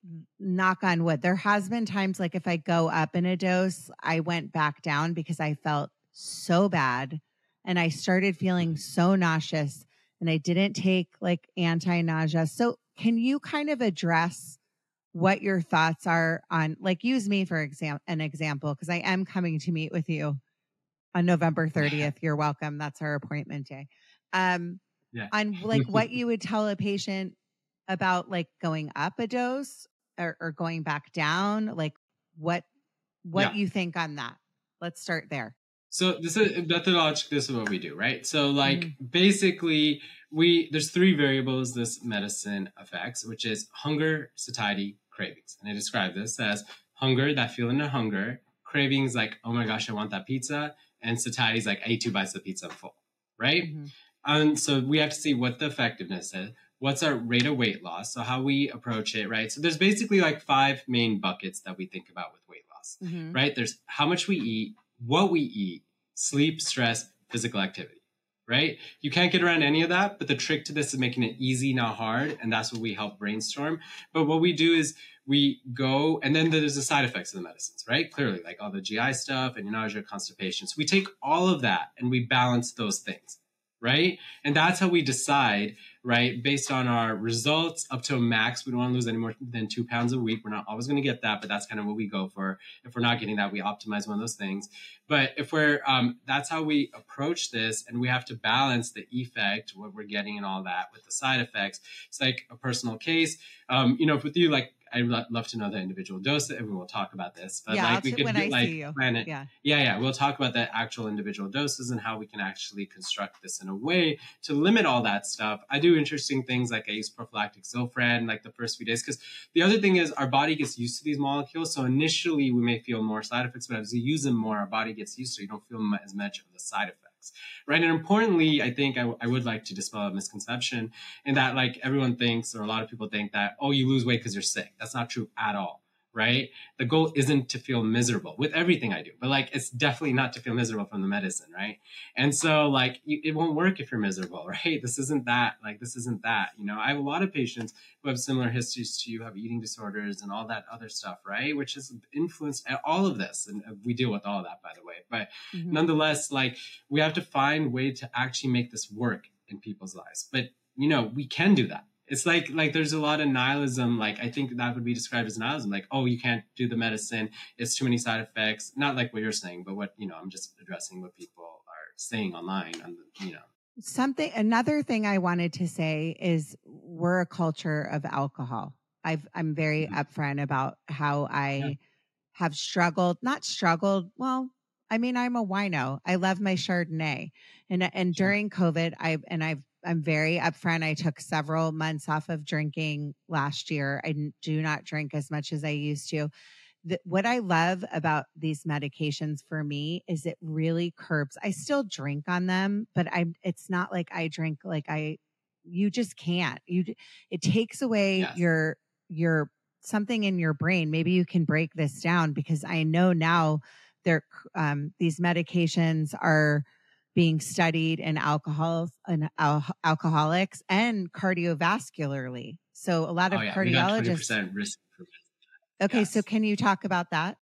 knock on wood, there has been times like if I go up in a dose, I went back down because I felt so bad and I started feeling so nauseous and I didn't take like anti-nausea. So can you kind of address what your thoughts are on, like, use me for example, an example, because I am coming to meet with you on November thirtieth. You're welcome. That's our appointment day. Um, yeah. On like what you would tell a patient about like going up a dose or, or going back down, like what what Yeah. you think on that. Let's start there. So this is methodologically, this is what we do, right? So like mm-hmm. basically we there's three variables this medicine affects, which is hunger, satiety, cravings. And I describe this as hunger, that feeling of hunger, cravings like, oh my gosh, I want that pizza, and satiety is like, I ate two bites of pizza, I'm full, right? Mm-hmm. And so we have to see what the effectiveness is. What's our rate of weight loss? So how we approach it, right? So there's basically like five main buckets that we think about with weight loss, mm-hmm. right? There's how much we eat, what we eat, sleep, stress, physical activity, right? You can't get around any of that, but the trick to this is making it easy, not hard. And that's what we help brainstorm. But what we do is we go, and then there's the side effects of the medicines, right? Clearly, like all the G I stuff and nausea, constipation. So we take all of that and we balance those things, right? And that's how we decide, right? Based on our results up to a max. We don't want to lose any more than two pounds a week. We're not always going to get that, but that's kind of what we go for. If we're not getting that, we optimize one of those things. But if we're, um, that's how we approach this. And we have to balance the effect, what we're getting and all that with the side effects. It's like a personal case. Um, you know, with you, like, I'd love to know the individual dose, and we'll talk about this. But yeah, like I'll we t- could when get, I like see you. plan it. Yeah. yeah, yeah. We'll talk about the actual individual doses and how we can actually construct this in a way to limit all that stuff. I do interesting things like I use prophylactic Zofran like the first few days, because the other thing is our body gets used to these molecules. So initially we may feel more side effects, but as you use them more, our body gets used to it. You don't feel as much of the side effects. Right. And importantly, I think I, w- I would like to dispel a misconception in that like everyone thinks, or a lot of people think that, oh, you lose weight because you're sick. That's not true at all. Right. The goal isn't to feel miserable with everything I do, but like, it's definitely not to feel miserable from the medicine. Right. And so like, you, it won't work if you're miserable. Right. This isn't that, like, this isn't that, you know, I have a lot of patients who have similar histories to you, have eating disorders and all that other stuff. Right. Which has influenced all of this. And we deal with all of that, by the way, but mm-hmm. nonetheless, like we have to find a way to actually make this work in people's lives. But, you know, we can do that. It's like, like there's a lot of nihilism. Like, I think that would be described as nihilism. Like, oh, you can't do the medicine. It's too many side effects. Not like what you're saying, but what, you know, I'm just addressing what people are saying online on the, you know. Something, another thing I wanted to say is we're a culture of alcohol. I've, I'm very mm-hmm. upfront about how I yeah. have struggled, not struggled. Well, I mean, I'm a wino. I love my Chardonnay. And, and sure. during COVID, I, and I've, I'm very upfront. I took several months off of drinking last year. I do not drink as much as I used to. The, what I love about these medications for me is it really curbs. I still drink on them, but I it's not like I drink like I, you just can't. You, it takes away yes. your, your something in your brain. Maybe you can break this down because I know now there, um, these medications are being studied in alcohol and al- alcoholics and cardiovascularly. So a lot of oh, yeah. cardiologists. Risk for okay, yes. so can you talk about that?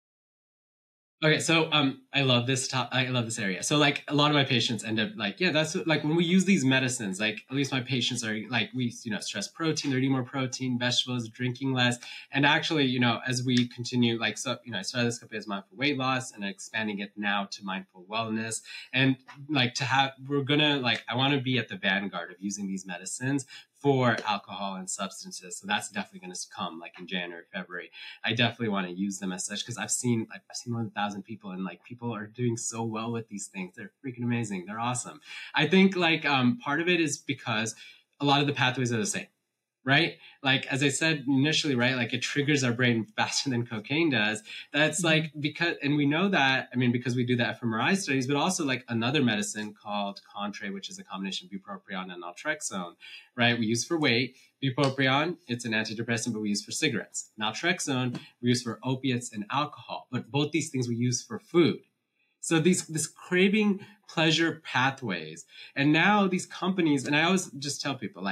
Okay, so um, I love this top. I love this area. So like a lot of my patients end up like, yeah, that's like when we use these medicines. Like at least my patients are like we, you know, stress protein. They're eating more protein, vegetables, drinking less, and actually, you know, as we continue, like so, you know, I started this company as mindful weight loss and expanding it now to mindful wellness, and like to have, we're gonna like, I want to be at the vanguard of using these medicines for alcohol and substances. So that's definitely going to come like in January, February. I definitely want to use them as such because I've seen like, I've seen more than a thousand people and like people are doing so well with these things. They're freaking amazing. They're awesome. I think like um, part of it is because a lot of the pathways are the same. Right? Like, as I said initially, right? Like it triggers our brain faster than cocaine does. That's like, because, and we know that, I mean, because we do that fMRI studies, but also like another medicine called Contrave, which is a combination of bupropion and naltrexone, right? We use for weight. Bupropion, it's an antidepressant, but we use for cigarettes. Naltrexone, we use for opiates and alcohol, but both these things we use for food. So these, this craving pleasure pathways. And now these companies, and I always just tell people like,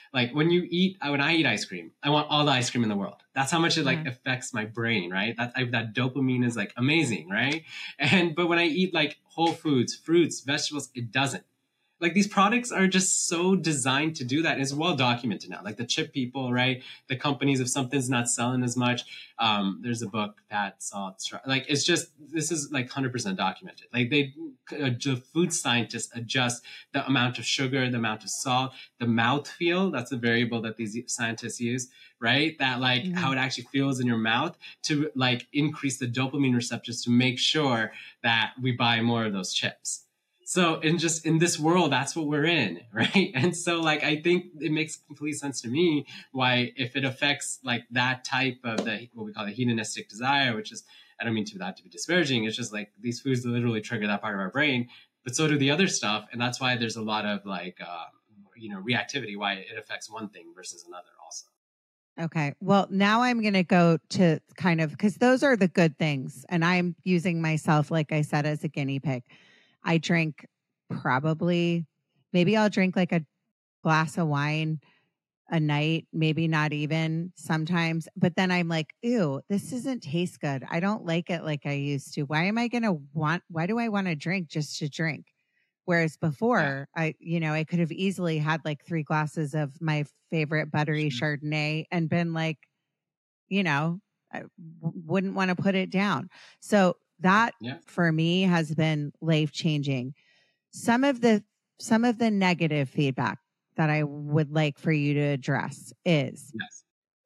Like when you eat, when I eat ice cream, I want all the ice cream in the world. That's how much it like mm-hmm. affects my brain, right? That I, that dopamine is like amazing, right? And but when I eat like whole foods, fruits, vegetables, it doesn't. Like these products are just so designed to do that. It's well documented now. Like the chip people, right? The companies, if something's not selling as much, um, there's a book, Fat, Salt, Str- like it's just, this is like one hundred percent documented. Like they, uh, the food scientists adjust the amount of sugar, the amount of salt, the mouth feel. That's a variable that these scientists use, right? That like mm-hmm. how it actually feels in your mouth to like increase the dopamine receptors to make sure that we buy more of those chips. So in just in this world, that's what we're in, right? And so like, I think it makes complete sense to me why if it affects like that type of the, what we call the hedonistic desire, which is, I don't mean to that to be disparaging. It's just like these foods literally trigger that part of our brain, but so do the other stuff. And that's why there's a lot of like, uh, you know, reactivity, why it affects one thing versus another also. Okay. Well, now I'm going to go to kind of, because those are the good things. And I'm using myself, like I said, as a guinea pig. I drink probably, maybe I'll drink like a glass of wine a night, maybe not even sometimes. But then I'm like, ew, this doesn't taste good. I don't like it like I used to. Why am I going to want, why do I want to drink just to drink? Whereas before, yeah. I, you know, I could have easily had like three glasses of my favorite buttery sure. Chardonnay and been like, you know, I w- wouldn't want to put it down. So that yeah. for me has been life changing. Some of the, some of the negative feedback that I would like for you to address is, yes.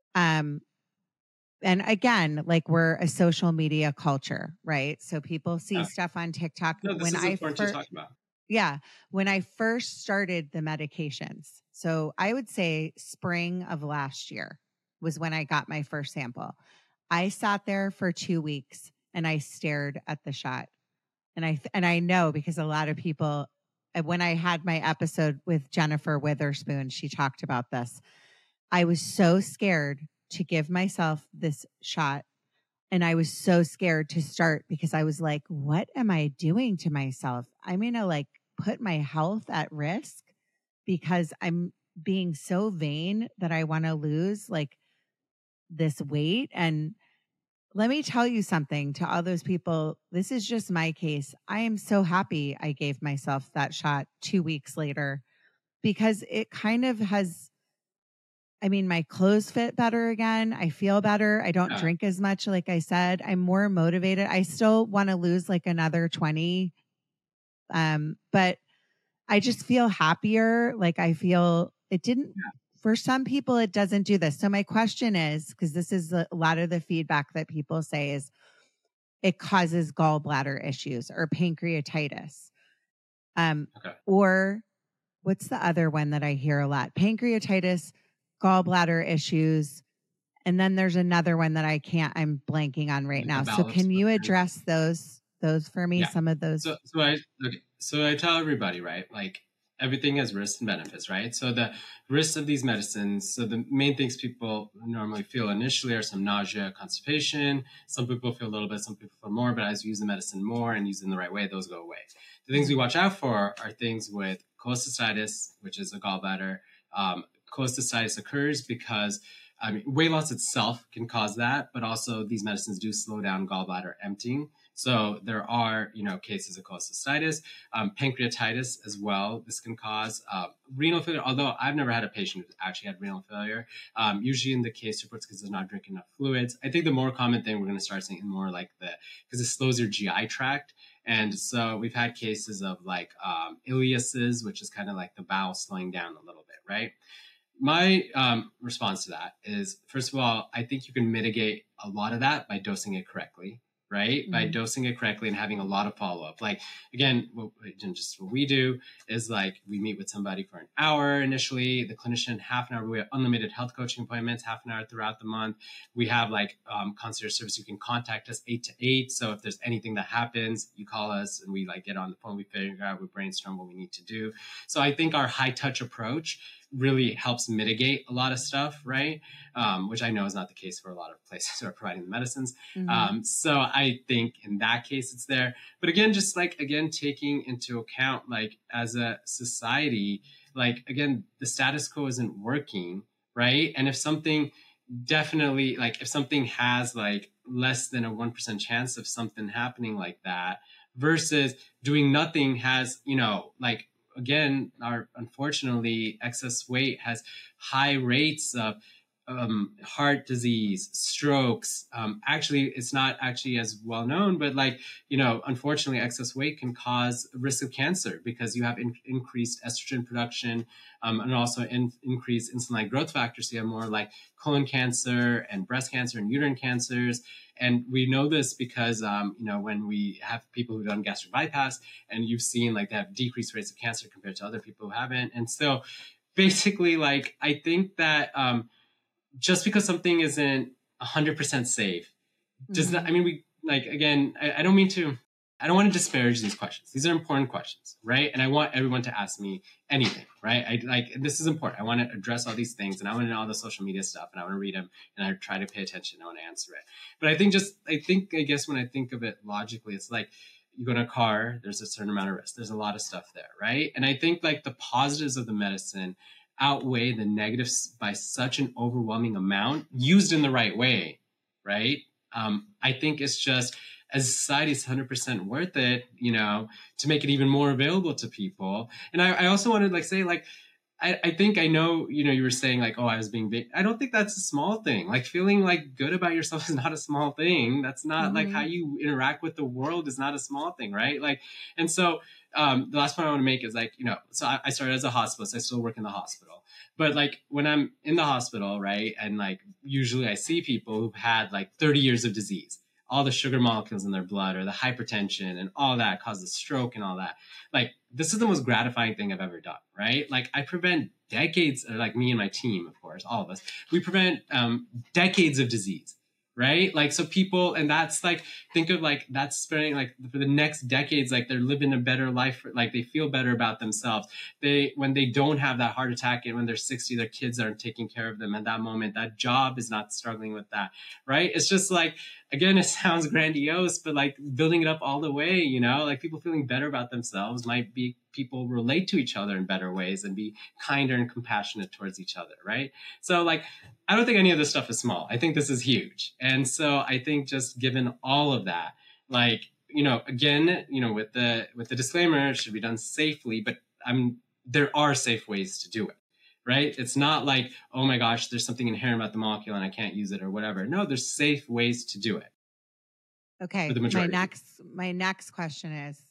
um, and again, like we're a social media culture, right? So people see yeah. stuff on TikTok. No, this when is I important fir- to talk about. Yeah. When I first started the medications, so I would say spring of last year was when I got my first sample. I sat there for two weeks and I stared at the shot. And I, and I know because a lot of people, when I had my episode with Jennifer Witherspoon, she talked about this. I was so scared to give myself this shot. And I was so scared to start because I was like, what am I doing to myself? I'm going to like put my health at risk because I'm being so vain that I want to lose like this weight. And let me tell you something to all those people. This is just my case. I am so happy I gave myself that shot two weeks later because it kind of has, I mean, my clothes fit better again. I feel better. I don't yeah. drink as much. Like I said, I'm more motivated. I still want to lose like another twenty. Um, but I just feel happier. Like I feel it didn't, yeah. for some people, it doesn't do this. So my question is, because this is a lot of the feedback that people say is it causes gallbladder issues or pancreatitis. Um, okay. Or what's the other one that I hear a lot? Pancreatitis, gallbladder issues. And then there's another one that I can't, I'm blanking on right now. So can you address those, those for me? Yeah. Some of those. So, so I, okay. So I tell everybody, right? Like everything has risks and benefits, right? So the risks of these medicines, so the main things people normally feel initially are some nausea, constipation. Some people feel a little bit, some people feel more, but as you use the medicine more and use it in the right way, those go away. The things we watch out for are things with cholecystitis, which is a gallbladder. Um, cholecystitis occurs because I mean, weight loss itself can cause that, but also these medicines do slow down gallbladder emptying. So there are, you know, cases of cholecystitis, um, pancreatitis as well. This can cause uh, renal failure, although I've never had a patient who actually had renal failure. Um, usually in the case reports because they're not drinking enough fluids. I think the more common thing we're going to start seeing more like the, because it slows your G I tract. And so we've had cases of like um, ileuses, which is kind of like the bowel slowing down a little bit, right? My um, response to that is, first of all, I think you can mitigate a lot of that by dosing it correctly, right? Mm-hmm. By dosing it correctly and having a lot of follow-up. Like, again, what, just what we do is like we meet with somebody for an hour initially, the clinician, half an hour. We have unlimited health coaching appointments, half an hour throughout the month. We have like um, concierge service. You can contact us eight to eight. So if there's anything that happens, you call us and we like get on the phone, we figure out, we brainstorm what we need to do. So I think our high touch approach really helps mitigate a lot of stuff, right? Um, which I know is not the case for a lot of places who are providing the medicines. Mm-hmm. Um, so I think in that case, it's there. But again, just like, again, taking into account, like as a society, like, again, the status quo isn't working, right? And if something definitely, like, if something has like less than a one percent chance of something happening like that versus doing nothing has, you know, like, again, our, unfortunately, excess weight has high rates of um, heart disease, strokes. Um, actually, it's not actually as well known, but like, you know, unfortunately, excess weight can cause risk of cancer because you have in- increased estrogen production um, and also in- increased insulin-like growth factors. So you have more like colon cancer and breast cancer and uterine cancers. And we know this because, um, you know, when we have people who've done gastric bypass and you've seen like they have decreased rates of cancer compared to other people who haven't. And so basically, like, I think that, um, just because something isn't one hundred percent safe does mm-hmm. not, I mean, we like, again, I, I don't mean to, I don't want to disparage these questions. These are important questions, right? And I want everyone to ask me anything, right? I like, this is important. I want to address all these things and I want to know all the social media stuff and I want to read them and I try to pay attention. I want to answer it. But I think just, I think, I guess when I think of it logically, it's like, you go in a car, there's a certain amount of risk. There's a lot of stuff there, right? And I think like the positives of the medicine outweigh the negatives by such an overwhelming amount used in the right way, right? Um, I think it's just, as a society, it's one hundred percent worth it, you know, to make it even more available to people. And I, I also wanted to like say, like, I, I think I know, you know, you were saying like, oh, I was being big. I don't think that's a small thing. Like feeling like good about yourself is not a small thing. That's not mm-hmm. like how you interact with the world is not a small thing, right? Like, and so um, the last point I want to make is like, you know, so I, I started as a hospitalist. I still work in the hospital. But like when I'm in the hospital, right, and like usually I see people who've had like thirty years of disease, all the sugar molecules in their blood or the hypertension and all that causes stroke and all that. Like, this is the most gratifying thing I've ever done, right? Like, I prevent decades, or like me and my team, of course, all of us, we prevent um, decades of disease, right? Like, so people, and that's like, think of like, that's spending like for the next decades, like they're living a better life, like they feel better about themselves. They, when they don't have that heart attack and when they're sixty, their kids aren't taking care of them at that moment, that job is not struggling with that, right? It's just like, again, it sounds grandiose, but like building it up all the way, you know, like people feeling better about themselves might be people relate to each other in better ways and be kinder and compassionate towards each other, right? So like, I don't think any of this stuff is small. I think this is huge. And so I think just given all of that, like, you know, again, you know, with the, with the disclaimer, it should be done safely, but I'm, there are safe ways to do it. Right? It's not like, oh my gosh, there's something inherent about the molecule and I can't use it or whatever. No, there's safe ways to do it. Okay. My next, my next question is,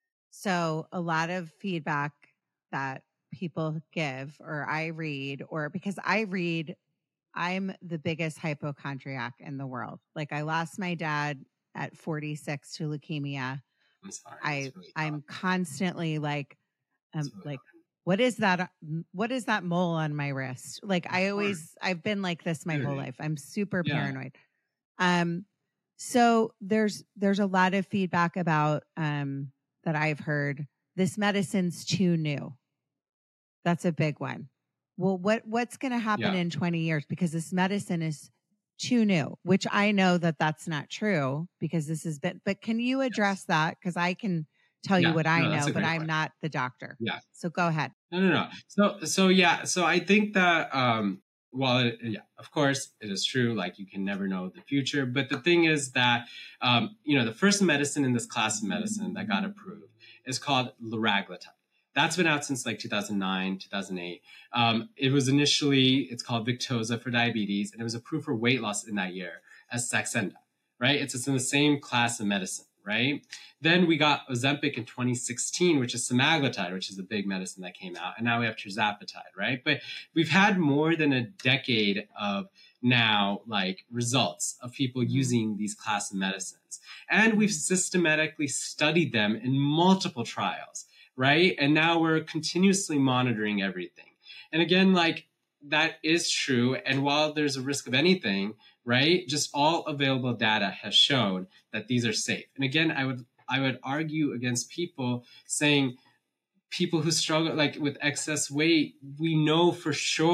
so a lot of feedback that people give or I read, or because I read, I'm the biggest hypochondriac in the world. Like I lost my dad at forty-six to leukemia. I'm sorry. I, really I'm constantly like, um, really like, what is that? What is that mole on my wrist? Like I always, Sure. I've been like this my Really? whole life. I'm super Yeah. paranoid. Um, so there's, there's a lot of feedback about, um, that I've heard. This medicine's too new. That's a big one. Well, what, what's going to happen Yeah. in twenty years? Because this medicine is too new, which I know that that's not true because this has been, but can you address Yes. that? Cause I can tell Yeah. you what I No, that's know, a but great I'm question. not the doctor. Yeah. So go ahead. No, no, no. So, so yeah. So I think that, um, while it, yeah, of course it is true, like you can never know the future. But the thing is that, um, you know, the first medicine in this class of medicine that got approved is called liraglutide. That's been out since like two thousand nine, two thousand eight. Um, it was initially, it's called Victoza for diabetes, and it was approved for weight loss in that year as Saxenda, right? It's, it's in the same class of medicine, right? Then we got Ozempic in twenty sixteen, which is semaglutide, which is the big medicine that came out. And now we have tirzepatide, right? But we've had more than a decade of now like results of people mm-hmm. using these class of medicines. And we've systematically studied them in multiple trials, right? And now we're continuously monitoring everything. And again, like that is true. And while there's a risk of anything, right, just all available data has shown that these are safe. And again, I would I would argue against people saying people who struggle like with excess weight, we know for sure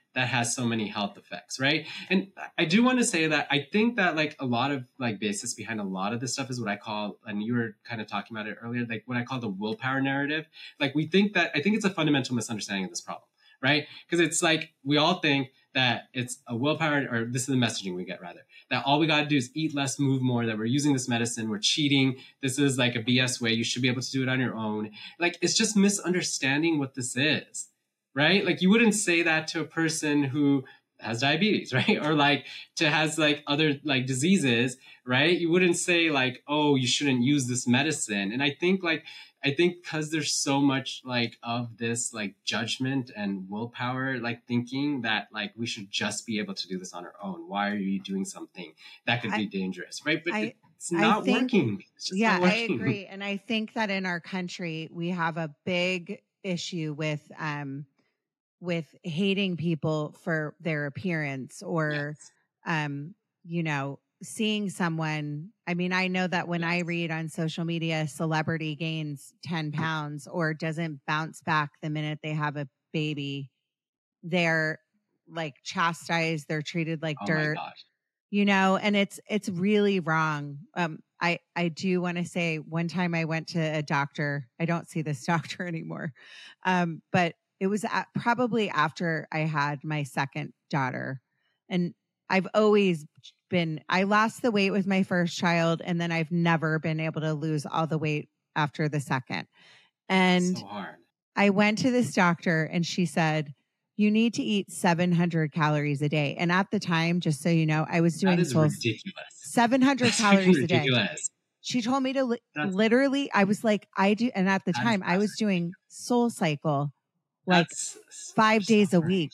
that has so many health effects, right? And I do want to say that I think that like a lot of like basis behind a lot of this stuff is what I call, and you were kind of talking about it earlier, like what I call the willpower narrative. Like we think that, I think it's a fundamental misunderstanding of this problem, right? Because it's like, we all think that it's a willpower, or this is the messaging we get rather, that all we got to do is eat less, move more, that we're using this medicine, we're cheating, this is like a B S way, you should be able to do it on your own. Like, it's just misunderstanding what this is, right? Like, you wouldn't say that to a person who has diabetes, right? Or like to has like other like diseases, right? You wouldn't say like, oh, you shouldn't use this medicine. And I think like, I think because there's so much like of this like judgment and willpower, like thinking that like we should just be able to do this on our own. Why are you doing something that could be I, dangerous, right? But I, it's not think, working. It's just yeah, not working. I agree. And I think that in our country, we have a big issue with, um, with hating people for their appearance or, yes. um, you know, seeing someone. I mean, I know that when yes. I read on social media, a celebrity gains ten pounds or doesn't bounce back the minute they have a baby, they're like chastised. They're treated like oh dirt, you know, and it's, it's really wrong. Um, I, I do want to say one time I went to a doctor. I don't see this doctor anymore. Um, but it was at, probably after I had my second daughter. And I've always been, I lost the weight with my first child, and then I've never been able to lose all the weight after the second. And so hard. I went to this doctor and she said, you need to eat seven hundred calories a day. And at the time, just so you know, I was doing that is ridiculous. seven hundred That's calories ridiculous. a day. She told me to li- literally, I was like, I do. And at the time I was doing Soul Cycle like That's five so days a week.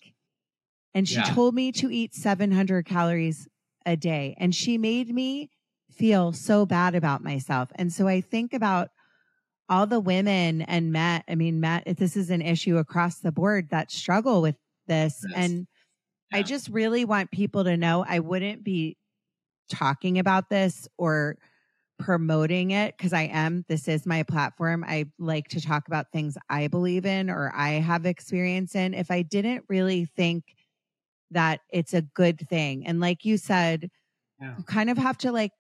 And she yeah. told me to eat seven hundred calories a day. And she made me feel so bad about myself. And so I think about all the women and men. I mean, Matt, this is an issue across the board that struggle with this. Yes. And yeah. I just really want people to know I wouldn't be talking about this or promoting it because I am, this is my platform. I like to talk about things I believe in or I have experience in. If I didn't really think that it's a good thing. And like you said, yeah. you kind of have to like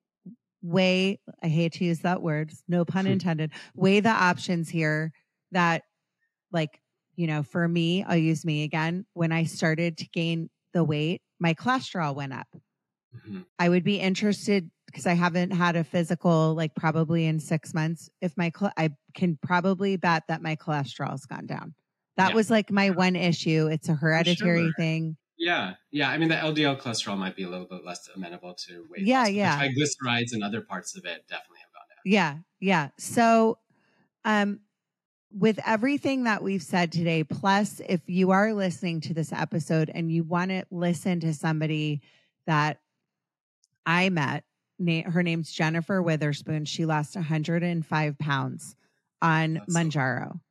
weigh, I hate to use that word, no pun intended, weigh the options here that like, you know, for me, I'll use me again. When I started to gain the weight, my cholesterol went up. Mm-hmm. I would be interested because I haven't had a physical like probably in six months. If my, cl- I can probably bet that my cholesterol's gone down. That yeah. was like my one issue. It's a hereditary sure. thing. Yeah. Yeah. I mean, the L D L cholesterol might be a little bit less amenable to weight yeah, loss. Yeah. The triglycerides and other parts of it definitely have gone down. Yeah. Yeah. So, um, with everything that we've said today, plus if you are listening to this episode and you want to listen to somebody that I met, na- her name's Jennifer Witherspoon. She lost one hundred five pounds on That's Mounjaro. So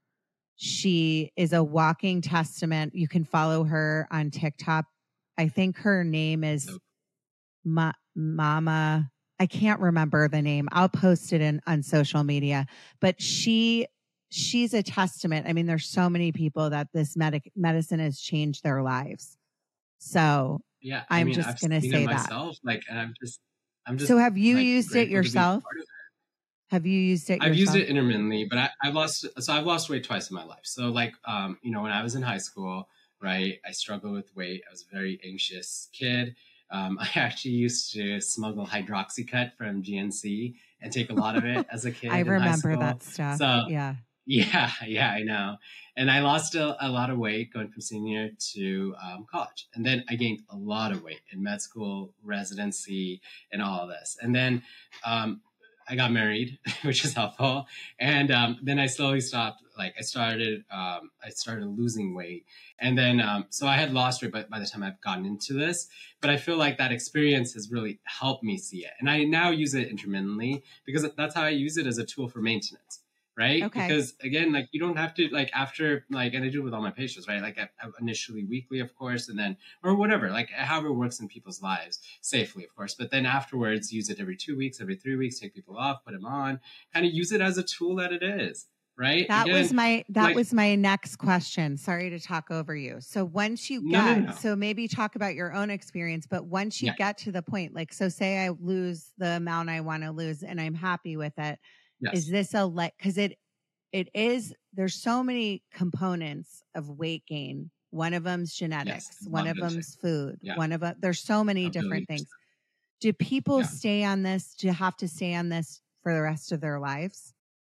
She is a walking testament. You can follow her on TikTok. I think her name is Ma- Mama. I can't remember the name. I'll post it in on social media. But she she's a testament. I mean, there's so many people that this medic medicine has changed their lives. So yeah, I'm I mean, just I've going to say that. Myself, like, and I'm just, I'm just. So have you like, used it yourself? Have you used it yourself? I've used it intermittently, but I, I've lost, so I've lost weight twice in my life. So like, um, you know, when I was in high school, right, I struggled with weight. I was a very anxious kid. Um, I actually used to smuggle Hydroxycut from G N C and take a lot of it as a kid. I in remember high school. that stuff. So yeah. Yeah, yeah, I know. And I lost a, a lot of weight going from senior to um, college. And then I gained a lot of weight in med school, residency, and all of this. And then um, I got married, which is helpful. And um, then I slowly stopped. Like I started, um, I started losing weight. And then, um, so I had lost weight by, by the time I've gotten into this. But I feel like that experience has really helped me see it. And I now use it intermittently because that's how I use it as a tool for maintenance. Right. Okay. Because again, like you don't have to like after like, and I do it with all my patients, right? Like I, I initially weekly, of course, and then, or whatever, like however it works in people's lives safely, of course. But then afterwards, use it every two weeks, every three weeks, take people off, put them on, kind of use it as a tool that it is. right? That Again, was my that like, was my next question. Sorry to talk over you. So once you No, get no, no. so maybe talk about your own experience, but once you Yeah. get to the point, like so say I lose the amount I want to lose and I'm happy with it. Yes. Is this a like because it it is there's so many components of weight gain. One of them's genetics, Yes, one of abundance. them's food, Yeah. one of them there's so many A different billion things. percent. Do people Yeah. stay on this? Do you have to stay on this for the rest of their lives?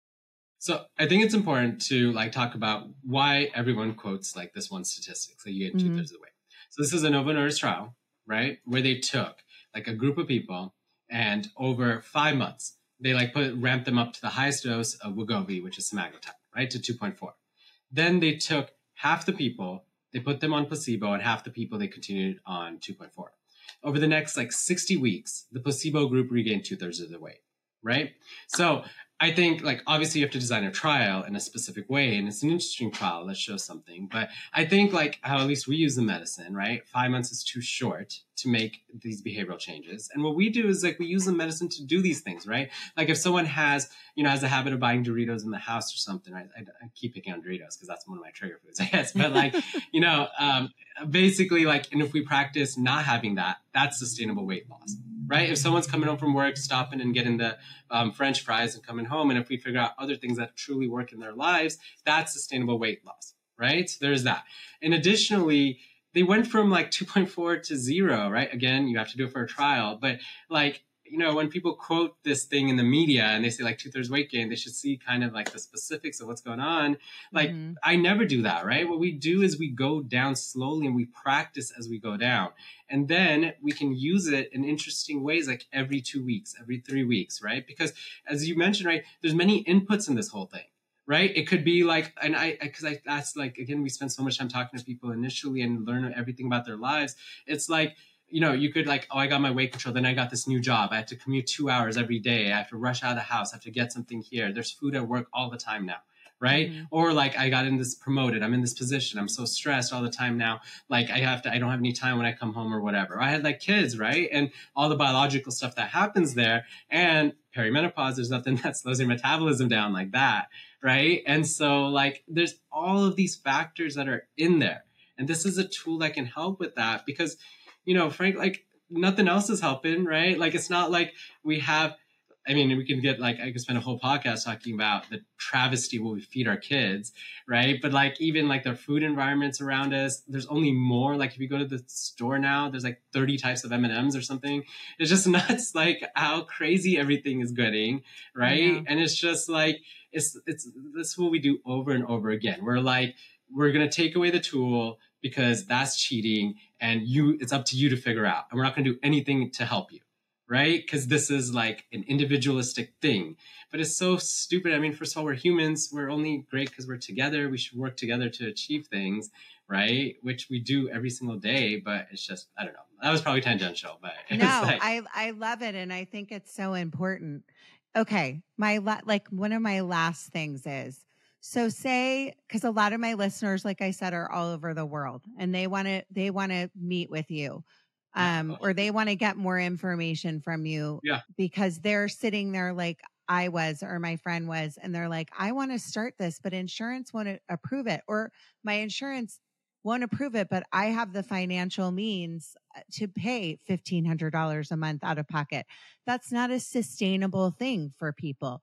So I think it's important to like talk about why everyone quotes like this one statistic. So you get Mhm. two thirds of the weight. So this is a Novo Nordisk trial, right? Where they took like a group of people and over five months, they like put ramped them up to the highest dose of Wegovy, which is semaglutide, right? To two point four. Then they took half the people, they put them on placebo, and half the people they continued on two point four. Over the next like sixty weeks, the placebo group regained two thirds of the weight, right? So I think like obviously you have to design a trial in a specific way, and it's an interesting trial that shows something. But I think like how at least we use the medicine, right? Five months is too short to make these behavioral changes. And what we do is like we use the medicine to do these things, right? Like if someone has, you know, has a habit of buying Doritos in the house or something, right? I, I keep picking on Doritos because that's one of my trigger foods, I guess. But like, you know, um, basically like, and if we practice not having that, that's sustainable weight loss, right? If someone's coming home from work, stopping and getting the um, French fries and coming home, and if we figure out other things that truly work in their lives, that's sustainable weight loss, right? So there's that. And additionally, they went from like two point four to zero, right? Again, you have to do it for a trial, but like, you know, when people quote this thing in the media and they say like two thirds weight gain, they should see kind of like the specifics of what's going on. Like Mm-hmm. I never do that, right? What we do is we go down slowly and we practice as we go down. And then we can use it in interesting ways, like every two weeks, every three weeks, right? Because as you mentioned, right, there's many inputs in this whole thing. Right. It could be like, and I, because I, that's like, again, we spend so much time talking to people initially and learn everything about their lives. It's like, you know, you could like, oh, I got my weight control. Then I got this new job. I have to commute two hours every day. I have to rush out of the house. I have to get something here. There's food at work all the time now. Right. Mhm. Or like I got in this promoted. I'm in this position. I'm so stressed all the time now. Like I have to, I don't have any time when I come home or whatever. I had like kids, right? And all the biological stuff that happens there. And perimenopause, there's nothing that slows your metabolism down like that. Right. And so like there's all of these factors that are in there. And this is a tool that can help with that because, you know, Frank, like nothing else is helping, right? Like it's not like we have, I mean, we can get like, I could spend a whole podcast talking about the travesty what we feed our kids, right? But like even like the food environments around us, there's only more. Like if you go to the store now, there's like thirty types of M and M's or something. It's just nuts, like how crazy everything is getting, right? Yeah. And it's just like, it's, it's, this is what we do over and over again. We're like, we're going to take away the tool because that's cheating and you, it's up to you to figure out. And we're not going to do anything to help you. Right? Because this is like an individualistic thing, but it's so stupid. I mean, first of all, we're humans. We're only great because we're together. We should work together to achieve things, right? Which we do every single day, but it's just, I don't know. That was probably tangential, but it's No, like, I I love it, and I think it's so important. Okay, my la- like one of my last things is so say because a lot of my listeners, like I said, are all over the world, and they want to they want to meet with you. Um, Yeah. or they want to get more information from you Yeah. because they're sitting there like I was or my friend was, and they're like, I want to start this, but insurance won't approve it, or my insurance won't approve it, but I have the financial means to pay fifteen hundred dollars a month out of pocket. That's not a sustainable thing for people.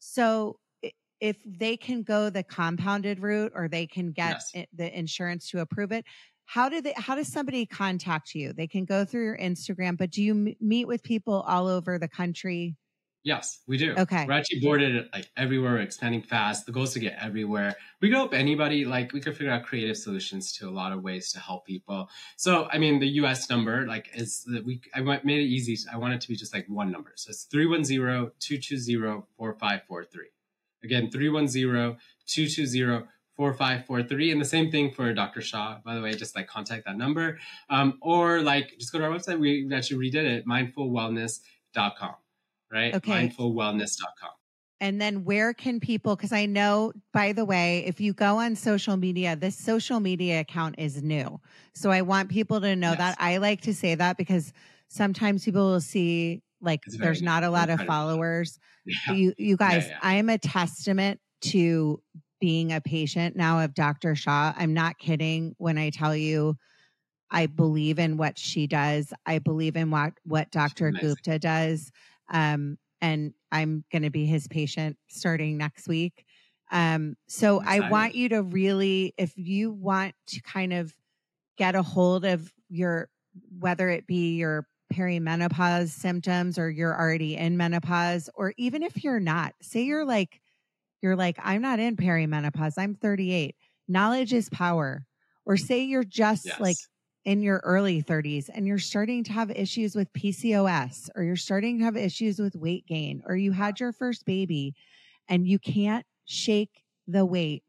So i- if they can go the compounded route or they can get Yes. i- the insurance to approve it, how do they, how does somebody contact you? They can go through your Instagram, but do you m- meet with people all over the country? Yes, we do. Okay. We're actually boarded like everywhere. We're expanding fast. The goal is to get everywhere. We can help anybody. Like we could figure out creative solutions to a lot of ways to help people. So, I mean, the U S number, like is the, we, I went, made it easy. I want it to be just like one number. So it's three one zero, two two zero, four five four three. Again, three one zero, two two zero, four five four three. And the same thing for Doctor Shah, by the way, just like contact that number. Um, or like just go to our website. We actually redid it, mindful wellness dot com. Right? Okay. mindful wellness dot com. And then where can people, because I know, by the way, if you go on social media, this social media account is new. So I want people to know Yes. that. I like to say that because sometimes people will see like It's very there's not a new. lot of Incredible. followers. Yeah. You, you guys, Yeah, yeah. I am a testament to being a patient now of Doctor Shah. I'm not kidding when I tell you I believe in what she does. I believe in what, what Doctor Gupta does. Um, and I'm going to be his patient starting next week. Um, so I want you to really, if you want to kind of get a hold of your, whether it be your perimenopause symptoms or you're already in menopause, or even if you're not, say you're like, you're like, I'm not in perimenopause, I'm thirty-eight. Knowledge is power. Or say you're just yes. like in your early thirties and you're starting to have issues with P C O S, or you're starting to have issues with weight gain, or you had your first baby and you can't shake the weight,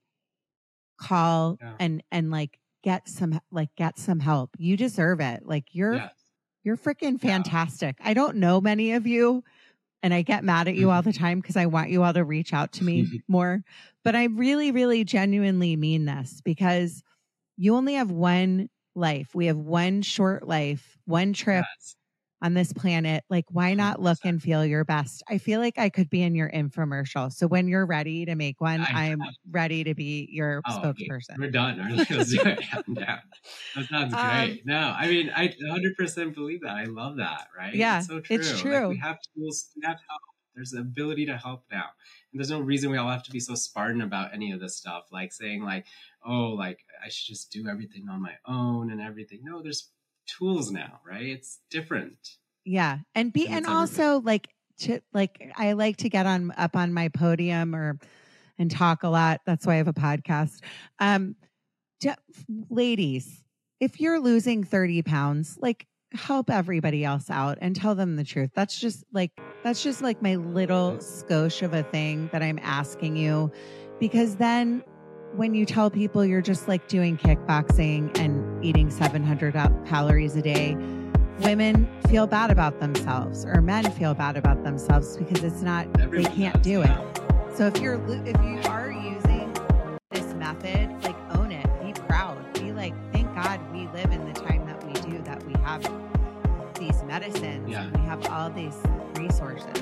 call yeah. and, and like get some, like get some help. You deserve it. Like you're, yes. you're freaking fantastic. Yeah. I don't know many of you and I get mad at you all the time because I want you all to reach out to me more, but I really, really genuinely mean this because you only have one life. We have one short life, one trip yes. on this planet. Like, why not look and feel your best? I feel like I could be in your infomercial. So when you're ready to make one, I, I'm ready to be your oh, spokesperson. We're done. Let's do it. Yeah. That sounds um, great. No, I mean, I one hundred percent believe that. I love that. Right? Yeah, it's so true. It's true. Like, we have tools. We have help. There's the ability to help now. And there's no reason we all have to be so Spartan about any of this stuff. Like saying like, oh, like I should just do everything on my own and everything. No, there's tools now, right? It's different. Yeah. And be, and, and also like, to like, I like to get on up on my podium or, and talk a lot. That's why I have a podcast. Um, to, ladies, if you're losing thirty pounds, like help everybody else out and tell them the truth. That's just like, that's just like my little skosh of a thing that I'm asking you, because then when you tell people you're just like doing kickboxing and eating seven hundred calories a day, women feel bad about themselves or men feel bad about themselves because it's not, Everyone they can't do it. So if you're, if you are using this method, like own it, be proud, be like, thank God we live in the time that we do, that we have these medicines, yeah. and we have all these resources.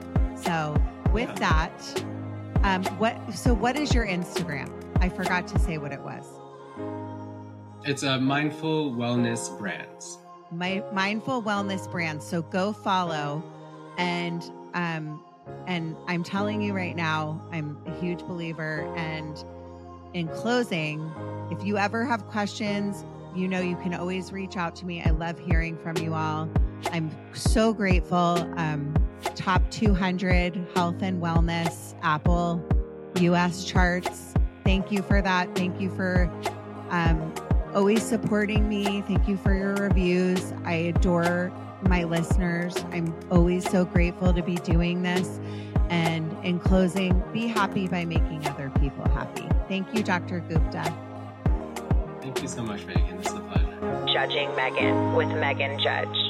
So with yeah. that, um, what, so what is your Instagram? I forgot to say what it was. It's a Mindful Wellness Brands. My Mindful Wellness Brands. So go follow. And um, and I'm telling you right now, I'm a huge believer. And in closing, if you ever have questions, you know you can always reach out to me. I love hearing from you all. I'm so grateful. Um, top two hundred health and wellness Apple U S charts. Thank you for that. Thank you for um, always supporting me. Thank you for your reviews. I adore my listeners. I'm always so grateful to be doing this. And in closing, be happy by making other people happy. Thank you, Doctor Gupta. Thank you so much, Megan. It's a pleasure. Judging Megan with Megan Judge.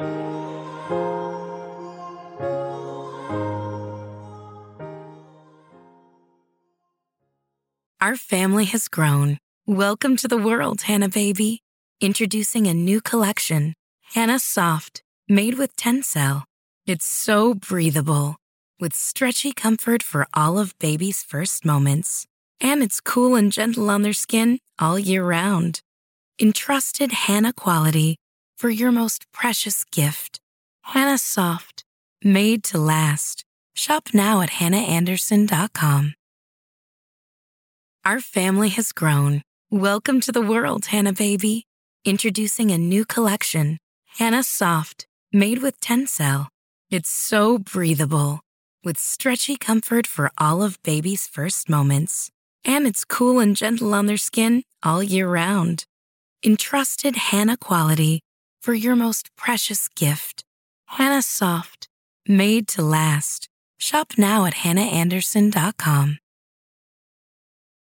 Our family has grown. Welcome to the world, Hannah baby. Introducing a new collection, Hannah Soft, made with Tencel. It's so breathable, with stretchy comfort for all of baby's first moments. And it's cool and gentle on their skin all year round. Entrusted Hannah quality for your most precious gift. Hannah Soft, made to last. Shop now at hannah anderson dot com. Our family has grown. Welcome to the world, Hannah baby. Introducing a new collection, Hannah Soft, made with Tencel. It's so breathable, with stretchy comfort for all of baby's first moments. And it's cool and gentle on their skin all year round. Entrusted Hannah quality for your most precious gift. Hannah Soft, made to last. Shop now at hannah anderson dot com.